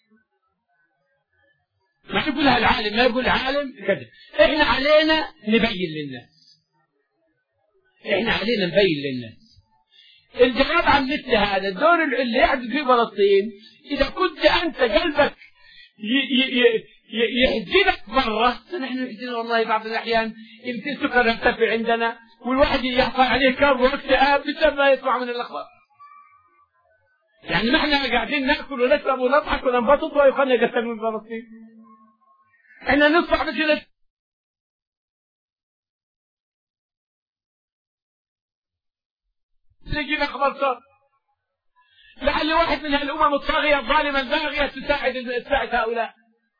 ما يقولها العالم ما يقول العالم كذا. إحنا علينا نبين للناس. إحنا علينا نبين للناس. الجواب عن مثل هذا الدور اللي يحدث في فلسطين إذا كنت أنت قلبك يحزنك مرة فنحن نحزن والله بعض الأحيان يمكن السكر يرتفع عندنا والواحد يحصل عليه كرب واكتئاب بسبب ما يسمع من الأخبار. يعني ما احنا قاعدين ناكل ونشرب ونضحك وننبسط ويخلنا يقتل من فلسطين. احنا نصبح مثل نجيب أخبار صار لعل واحد من هالأمم الطاغية الظالمة الباغية تساعد تساعد هؤلاء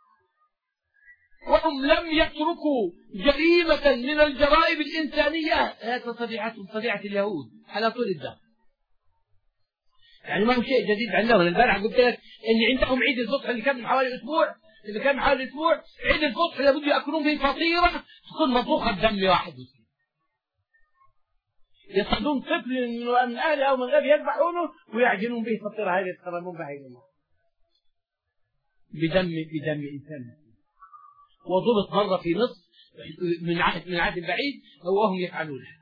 وهم لم يتركوا جريمة من الجرائم الإنسانية. هذا طبيعتهم طبيعة اليهود على طول الدهر. يعني ما هو شيء جديد عندهم. البارح قلت لك إن عندهم عيد الفطر اللي كان من حوالي أسبوع اللي كان من حوالي أسبوع عيد الفطر لابد يأكلون فيه فطيرة تكون مطبوخة بدم واحد وسنين. يصطادون طفل من أهله أو من غيره يذبحونه ويعجنون به فطيرة هذه يتقربون بها إلى الله بدم بدم إنسان. وضبط مرة في مصر من عهد من عهد بعيد وهم يفعلونها.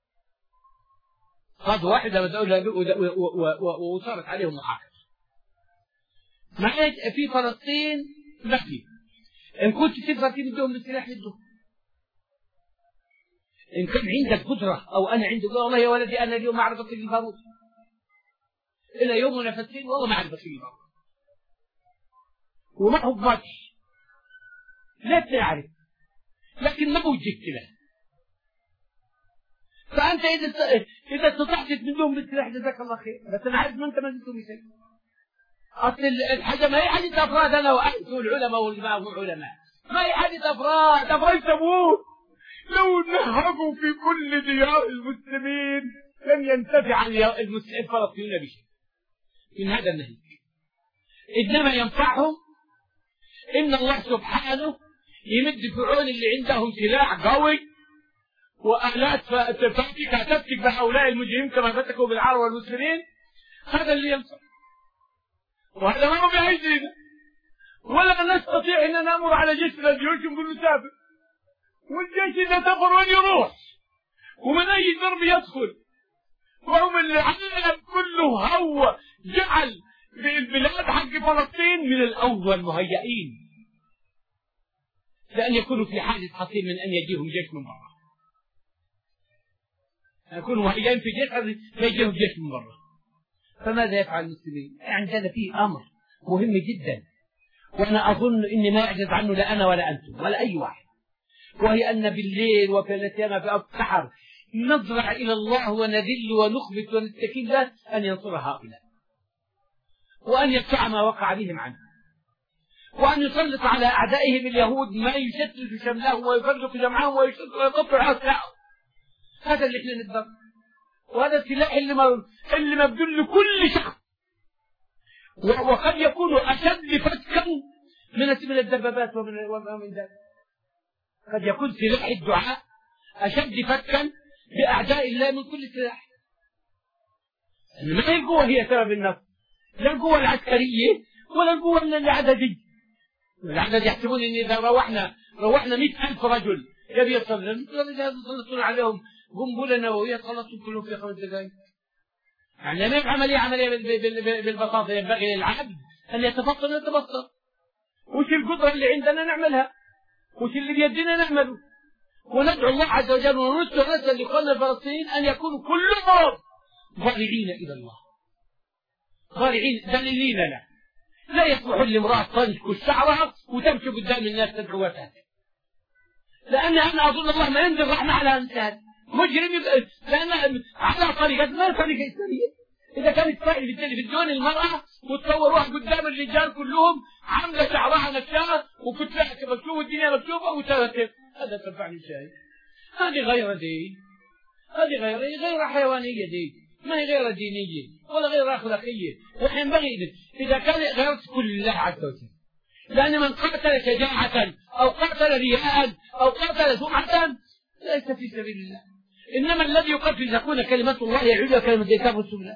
صاد واحد وصارت عليهم محاكمة. ما في فلسطين ما في. إن كنت تقدر تديهم بالسلاح يدهم. إن كان عندك قدرة أو أنا عندي قدرة والله يا ولدي أنا اليوم ما أعرف أطيق البارود. إلى يوم نفسين والله ما أعرف أطيق البارود. وما هو بماتش. لا تعرف لكن ما وجدت له. فأنت إذا إذا استطعت تديهم بالسلاح جزاك الله خير. بس أنا عارف ما أنت ما تديهم شيء. أصل الحاجة ما هي حديث أفراد أنا وأنت والعلماء والجماعة والعلماء. ما هي حديث أفراد أفراد تموت. لو نهبوا في كل ديار المسلمين لم ينتفع الفلسطينيون بشيء من هذا النهي. إنما ينفعهم إن الله سبحانه يمد فرعون اللي عندهم سلاح قوي وآلات فاتكة تفتك بهؤلاء المجرمين كما فتكوا بالعرب والمسلمين، هذا اللي ينصر. وهذا ما هو بأيدينا، ولا نستطيع أن نأمر على جيشنا الجيوش ونقول له سافر، والجيش إذا سافر وين يروح ومن أي درب يدخل، وهم العالم كله هو جعل بالبلاد حق فلسطين من الأول مهيئين لأن يكونوا في حاجة حصين من أن يجيهم جيش من برا، يكونوا مهيئين في جيش ما يجيهم جيش من برا. فماذا يفعل المسلمين؟ عندنا فيه أمر مهم جدا، وأنا أظن إني ما أعجز عنه لا أنا ولا أنتم ولا أي واحد، وهي أن بالليل وفي الأيام في السحر نضرع إلى الله ونذل ونخبت ونستكين له أن ينصر هؤلاء، وأن يدفع ما وقع بهم عنه، وأن يسلط على أعدائهم اليهود ما يشتت شملهم ويفرق جمعهم ويقطع أسلحهم. هذا اللي احنا نقدر، وهذا السلاح اللي اللي مبذول لكل شخص، وقد يكون أشد فتكا من الدبابات ومن ذلك. قد يكون سلاح الدعاء أشد فتكا بأعداء الله من كل سلاح. ما هي القوة هي سبب النصر، لا القوة العسكرية ولا القوة العددية. العدد يحسبون إن إذا روحنا روحنا مئة ألف رجل يبي يصلون يصلون عليهم قنبلة نووية خلصوا كلهم في خمس دقائق. يعني ما عملية عملية بالبساطة، ينبغي للعبد أن يتفطن ويتبسط. وش القدرة اللي عندنا نعملها، وش اللي بيدنا نعمله، وندعو الله عز وجل ونرسل رسل لإخواننا الفلسطينيين أن يكونوا كلهم ضارعين إلى الله، ضارعين ذليلين له. لا يصلح لامرأة تنكش شعرها وتمشي قدام الناس تدعو وتهدئ، لأن أنا أظن الله ما ينزل رحمة على إنسان مجرم، لأن على طريقة ما طريقة إسلامية. إذا كانت تطلع في التلفزيون المرأة وتصوروها قدام الرجال كلهم عاملة شعرها نكشة وكتلها مكشوفة والدنيا مكشوفة وتهتف، هذا تنفعني شيء. هذه غير دين، هذه غير غير حيوانية دي، ما هي غير دينية ولا غير أخلاقية. وينبغي إذا كان غيرت كل الله عز وجل، لأن من قتل شجاعة أو قتل رياء أو قتل سمعة ليس في سبيل الله، إنما الذي يقتل تكون كلمة الله يعود كلمة الكتاب السنة.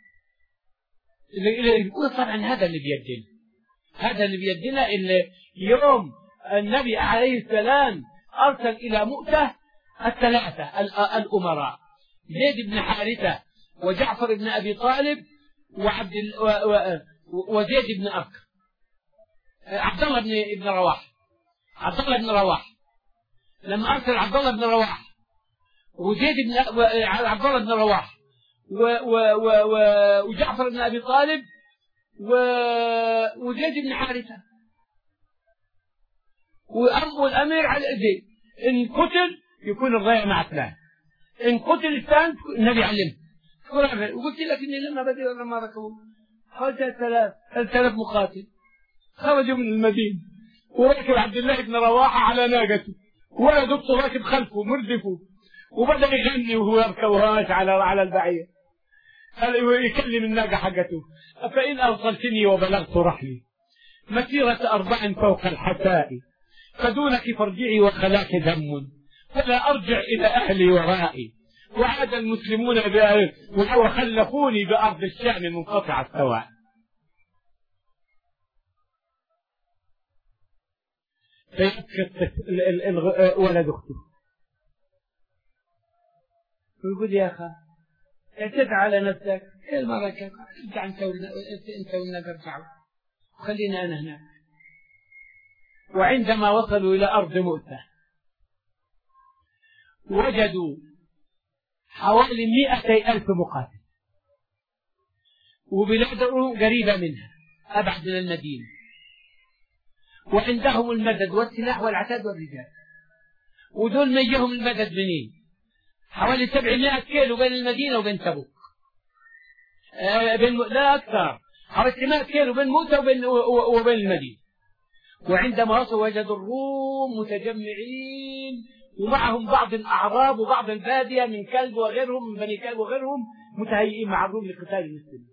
طبعا هذا اللي بيدنا، هذا اللي بيدنا. اللي يوم النبي عليه السلام أرسل إلى مؤتة الثلاثة الأمراء، زيد بن حارثة وجعفر بن أبي طالب وعبد وزيد بن أرك عبد الله بن ابن رواح عبد الله بن رواح لما أرسل عبد الله بن رواح وزيد بن عبد الله بن رواح وجعفر بن أبي طالب وزيد بن حارثة والأمير على زيد، إن قتل يكون الضيع مع فلان، إن قتل الثاني النبي علمه. وقلت لك إني لما بدي لما ركبوا حوالي ثلاث ثلاث مقاتل خرجوا من المدينة، وركب عبد الله بن رواحة على ناقته ولا دكتور راكب خلفه مردفه، وبدأ يغني وهو يركب وهو على على البعير، يكلم الناقة حقته: فإن أوصلتني وبلغت رحلي مسيرة أربع فوق الحساء فدونك فارجعي وخلاك ذم فلا أرجع إلى أهلي ورائي، وعاد المسلمون وخلفوني بأرض الشام منقطع السواء. فيسكت ولد أخته ويقول: يا أخا اعتد على نفسك، المرة ارجع انت والناقة ارجعوا وخلينا أنا هناك. وعندما وصلوا إلى أرض مؤتة وجدوا حوالي مئتي ألف مقاتل، وبلادهم قريبة منها أبعد من المدينة، وعندهم المدد والسلاح والعتاد والرجال. ودول ما يجيهم المدد منين؟ حوالي سبعمائة كيلو بين المدينة وبين تبوك، آه بين لا أكثر، حوالي سبعمائة كيلو بين موسى وبين, وبين المدينة. وعندما وصلوا وجدوا الروم متجمعين ومعهم بعض الأعراب وبعض البادية من كلب وغيرهم من بني كلب وغيرهم متهيئين مع الروم لقتال المسلمين.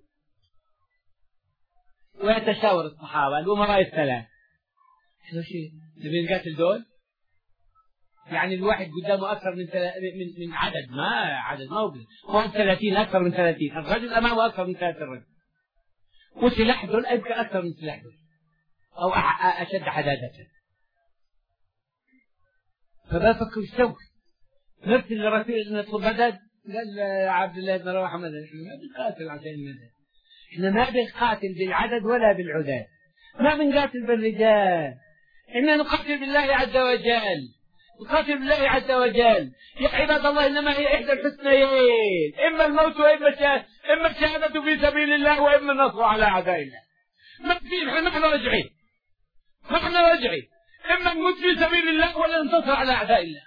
ويتشاور الصحابة الأمراء الثلاث: شو شيء نبي نقاتل دول؟ يعني الواحد قدامه أكثر من تل... من من عدد ما عدد ما هو هو ثلاثين أكثر من ثلاثين، الرجل أمامه أكثر من ثلاثين رجل، وسلاح دول أذكى أكثر من سلاح دول أو أشد حدادة. فما فكر يسوي نفس اللي رسول نطلب مدد، قال يا عبد الله بن رواحة مدد، ما بنقاتل عشان المدد، احنا ما بنقاتل بالعدد ولا بالعداد، ما بنقاتل بالرجال، احنا نقاتل بالله عز وجل، نقاتل بالله عز وجل. يا عباد الله إنما هي إحدى الحسنيين، إما الموت وإما الشهادة، إما الشهادة في سبيل الله وإما النصر على أعداء الله. ما في نحن راجعين، نحن راجعين، إما نموت في سبيل الله ولا ننتصر على أعداء الله.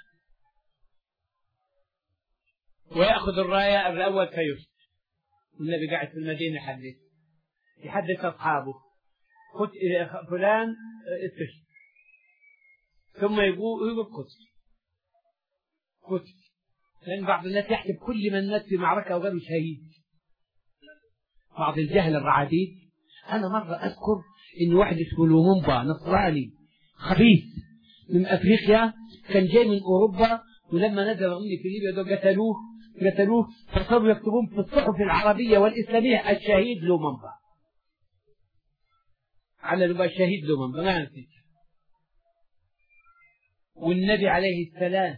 ويأخذ الراية الأول فيسر. النبي قاعد في المدينة يحدث يحدث أصحابه، خذ فلان استشهد، ثم يقول يقول قتل قتل، لأن بعض الناس يحسب كل من مات في معركة وغيره شهيد، بعض الجهل الرعاديد. أنا مرة أذكر إن واحد اسمه لومومبا نصراني خبيث من أفريقيا كان جاي من أوروبا، ولما نزل أمي في ليبيا قتلوه قتلوه فصاروا يكتبون في الصحف العربية والإسلامية الشهيد لومومبا، على لبا الشهيد لومومبا ما نسيت. والنبي عليه السلام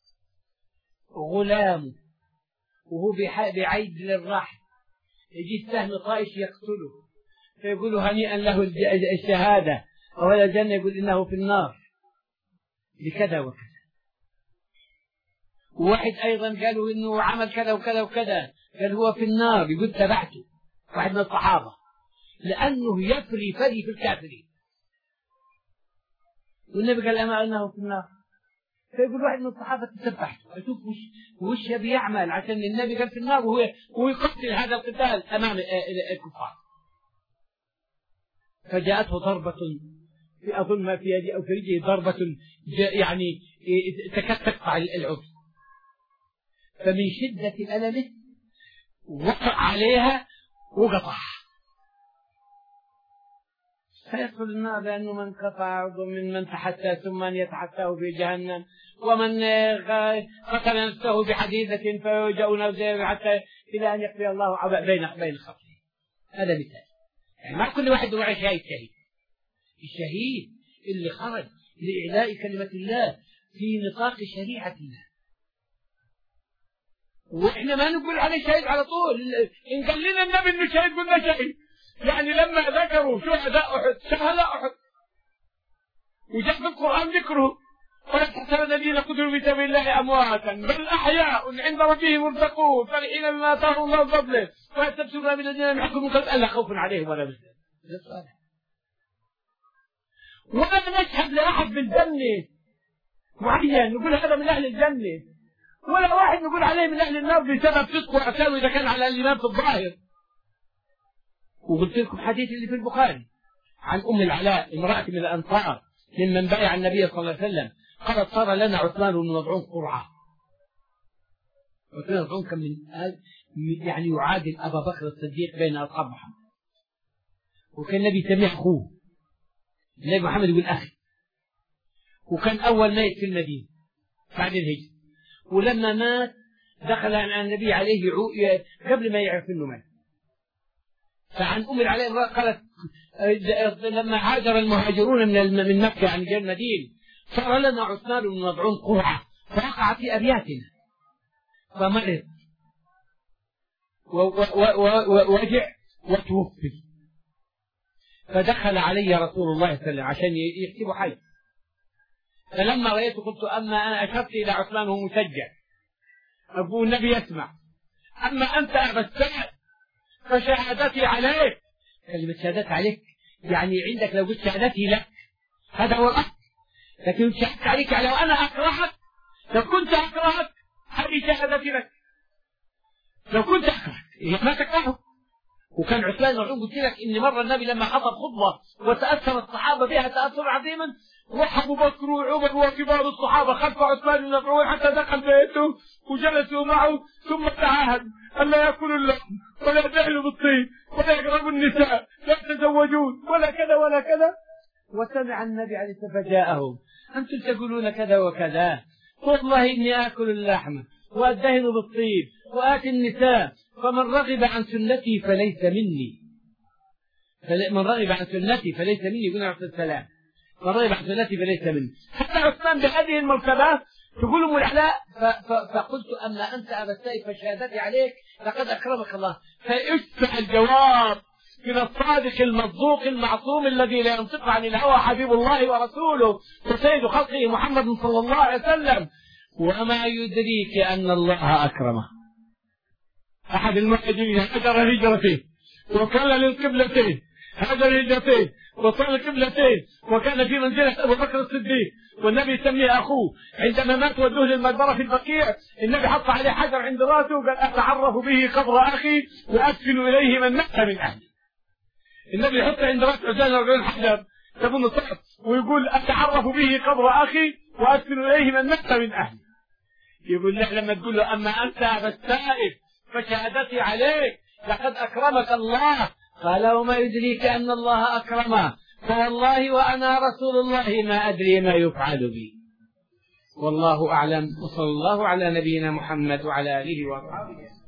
غلامه وهو بعيد للرحم يجي السهم طائش يقتله، فيقول هنيئا له الشهادة ولا الجنة، يقول إنه في النار بكذا وكذا. وواحد أيضا قالوا إنه عمل كذا وكذا وكذا، قال هو في النار، يقول تبعته واحد من الصحابة لأنه يفري فري في الكافرين، والنبي قال أما أنه في النار، فيقول واحد من الصحابة تسبحته أشوف وش وش بيعمل عشان النبي قال في النار وهو ويقتل هذا القتال أمام الكفار. فجاءته ضربة في أظن ما في يدي أو في رجله ضربة يعني تكاد تقطع العضو، فمن شدة ألمه وقع عليها وقطعها، فيدخل النار لأنه من قطع عضو من من تحتى ثم من يتحتاه في جهنم، ومن قتل نفسه بحديدة فيوجأ نفسه حتى إلى أن يقضي الله بين بين خطه. هذا مثال، يعني ما كل واحد هو شهيد شهيد، الشهيد اللي خرج لإعلاء كلمة الله في نطاق شريعة الله. وإحنا ما نقول عليه شهيد على طول، إن قال لنا النبي إنه شهيد قلنا شهيد، يعني لما ذكروا شهداء أحد شهداء أحد وجاء في القرآن ذكره ولا تحسبن الذين قتلوا في سبيل الله أمواتا بل أحياء عند ربهم يرزقون فرحين بما آتاهم الله من فضله ويستبشرون بالذين لم يحكموا قد ألا خوف عليهم ولا هم يحزنون. ولا نشهد لأحد بالجنة معين نقول هذا من أهل الجنة، ولا واحد نقول عليه من أهل النار بسبب صدقه وعساوي إذا كان على الإيمان في الظاهر. وقلت لكم حديث اللي في البخاري عن أم العلاء امرأة من الأنصار ممن بايع النبي صلى الله عليه وسلم، قالت صار لنا عثمان بن مظعون قرعة. عثمان بن مظعون كان من يعني يعادل أبا بكر الصديق بين أصحاب محمد، وكان النبي سميع أخوه، النبي محمد يقول أخي، وكان أول ميت في المدينة بعد الهجرة، ولما مات دخل عن النبي عليه قبل ما يعرف انه مات. فعن ام العلاء قالت لما هاجر المهاجرون من من مكه عن جاء المدينه صار لنا عثمان بن مظعون قرعه فوقع في ابياتنا فمرض ووجع وتوفي، فدخل علي رسول الله صلى الله عليه وسلم عشان يكتب حي، فلما رأيته قلت أما أنا أشرت إلى عثمان وهو مسجع أبو النبي يسمع، أما أنت أبا السعد فشهادتي عليك. كلمة شهادتي عليك يعني عندك لو قلت شهادتي لك هذا هو الأصل، لكن شهادتي عليك يعني لو أنا أكرهك، لو كنت أكرهك هذه شهادتي لك، لو كنت أكرهك ما تكرهه. وكان عثمان بن عفان قلت لك إن مرة النبي لما خطب خطبة وتأثر الصحابة بها تأثر عظيما، راح أبو بكر وعمر وكبار الصحابة خلف عثمان بن عفان حتى دخل بيته وجلسوا معه، ثم تعاهد أن لا يأكلوا اللحم ولا يدعوا بالطيب ولا يقربوا النساء لا يتزوجون ولا كذا ولا كذا. وسمع النبي عليه الصلاة والسلام فجاءهم أنتم تقولون كذا وكذا والله إني آكل اللحم وأدهن بالطيب وآتي النساء، فمن رغب عن سنتي فليس مني. من رغب عن سنتي فليس مني، يقول عليه السلام من رغب عن سنتي فليس مني. حتى عثمان بهذه المرتبة تقول أم العلاء فقلت أما أنت أبا السائب فشهادتي عليك لقد أكرمك الله. فإسمع الجواب من الصادق المصدوق المعصوم الذي لا ينطق عن الهوى، حبيب الله ورسوله وسيد خلقه محمد صلى الله عليه وسلم: وما يدريك أن الله أكرمه. أحد المهاجرين هجر هجرتين وكان للقبلتين، هجر هجرتين وصل القبلتين، وكان في منزلة أبو بكر الصديق والنبي يسميه أخوه. عندما مات ودوه للمقبرة في البقيع النبي حط عليه حجر عند راسه وقال: أتعرف به قبر أخي وأدفن إليه من مات من أهلي. النبي يحط عند راسه عشان أربعين حجر تظن صعب، ويقول: أتعرف به قبر أخي وأدفن إليه من مات من أهلي. يقول له لما تقول له: أما أنت أبا السائب فشهادتي عليك لقد أكرمك الله. قال: وما يدريك أن الله أكرمه؟ فوالله وأنا رسول الله ما أدري ما يفعل بي. والله أعلم، وصلى الله على نبينا محمد وعلى آله وصحبه.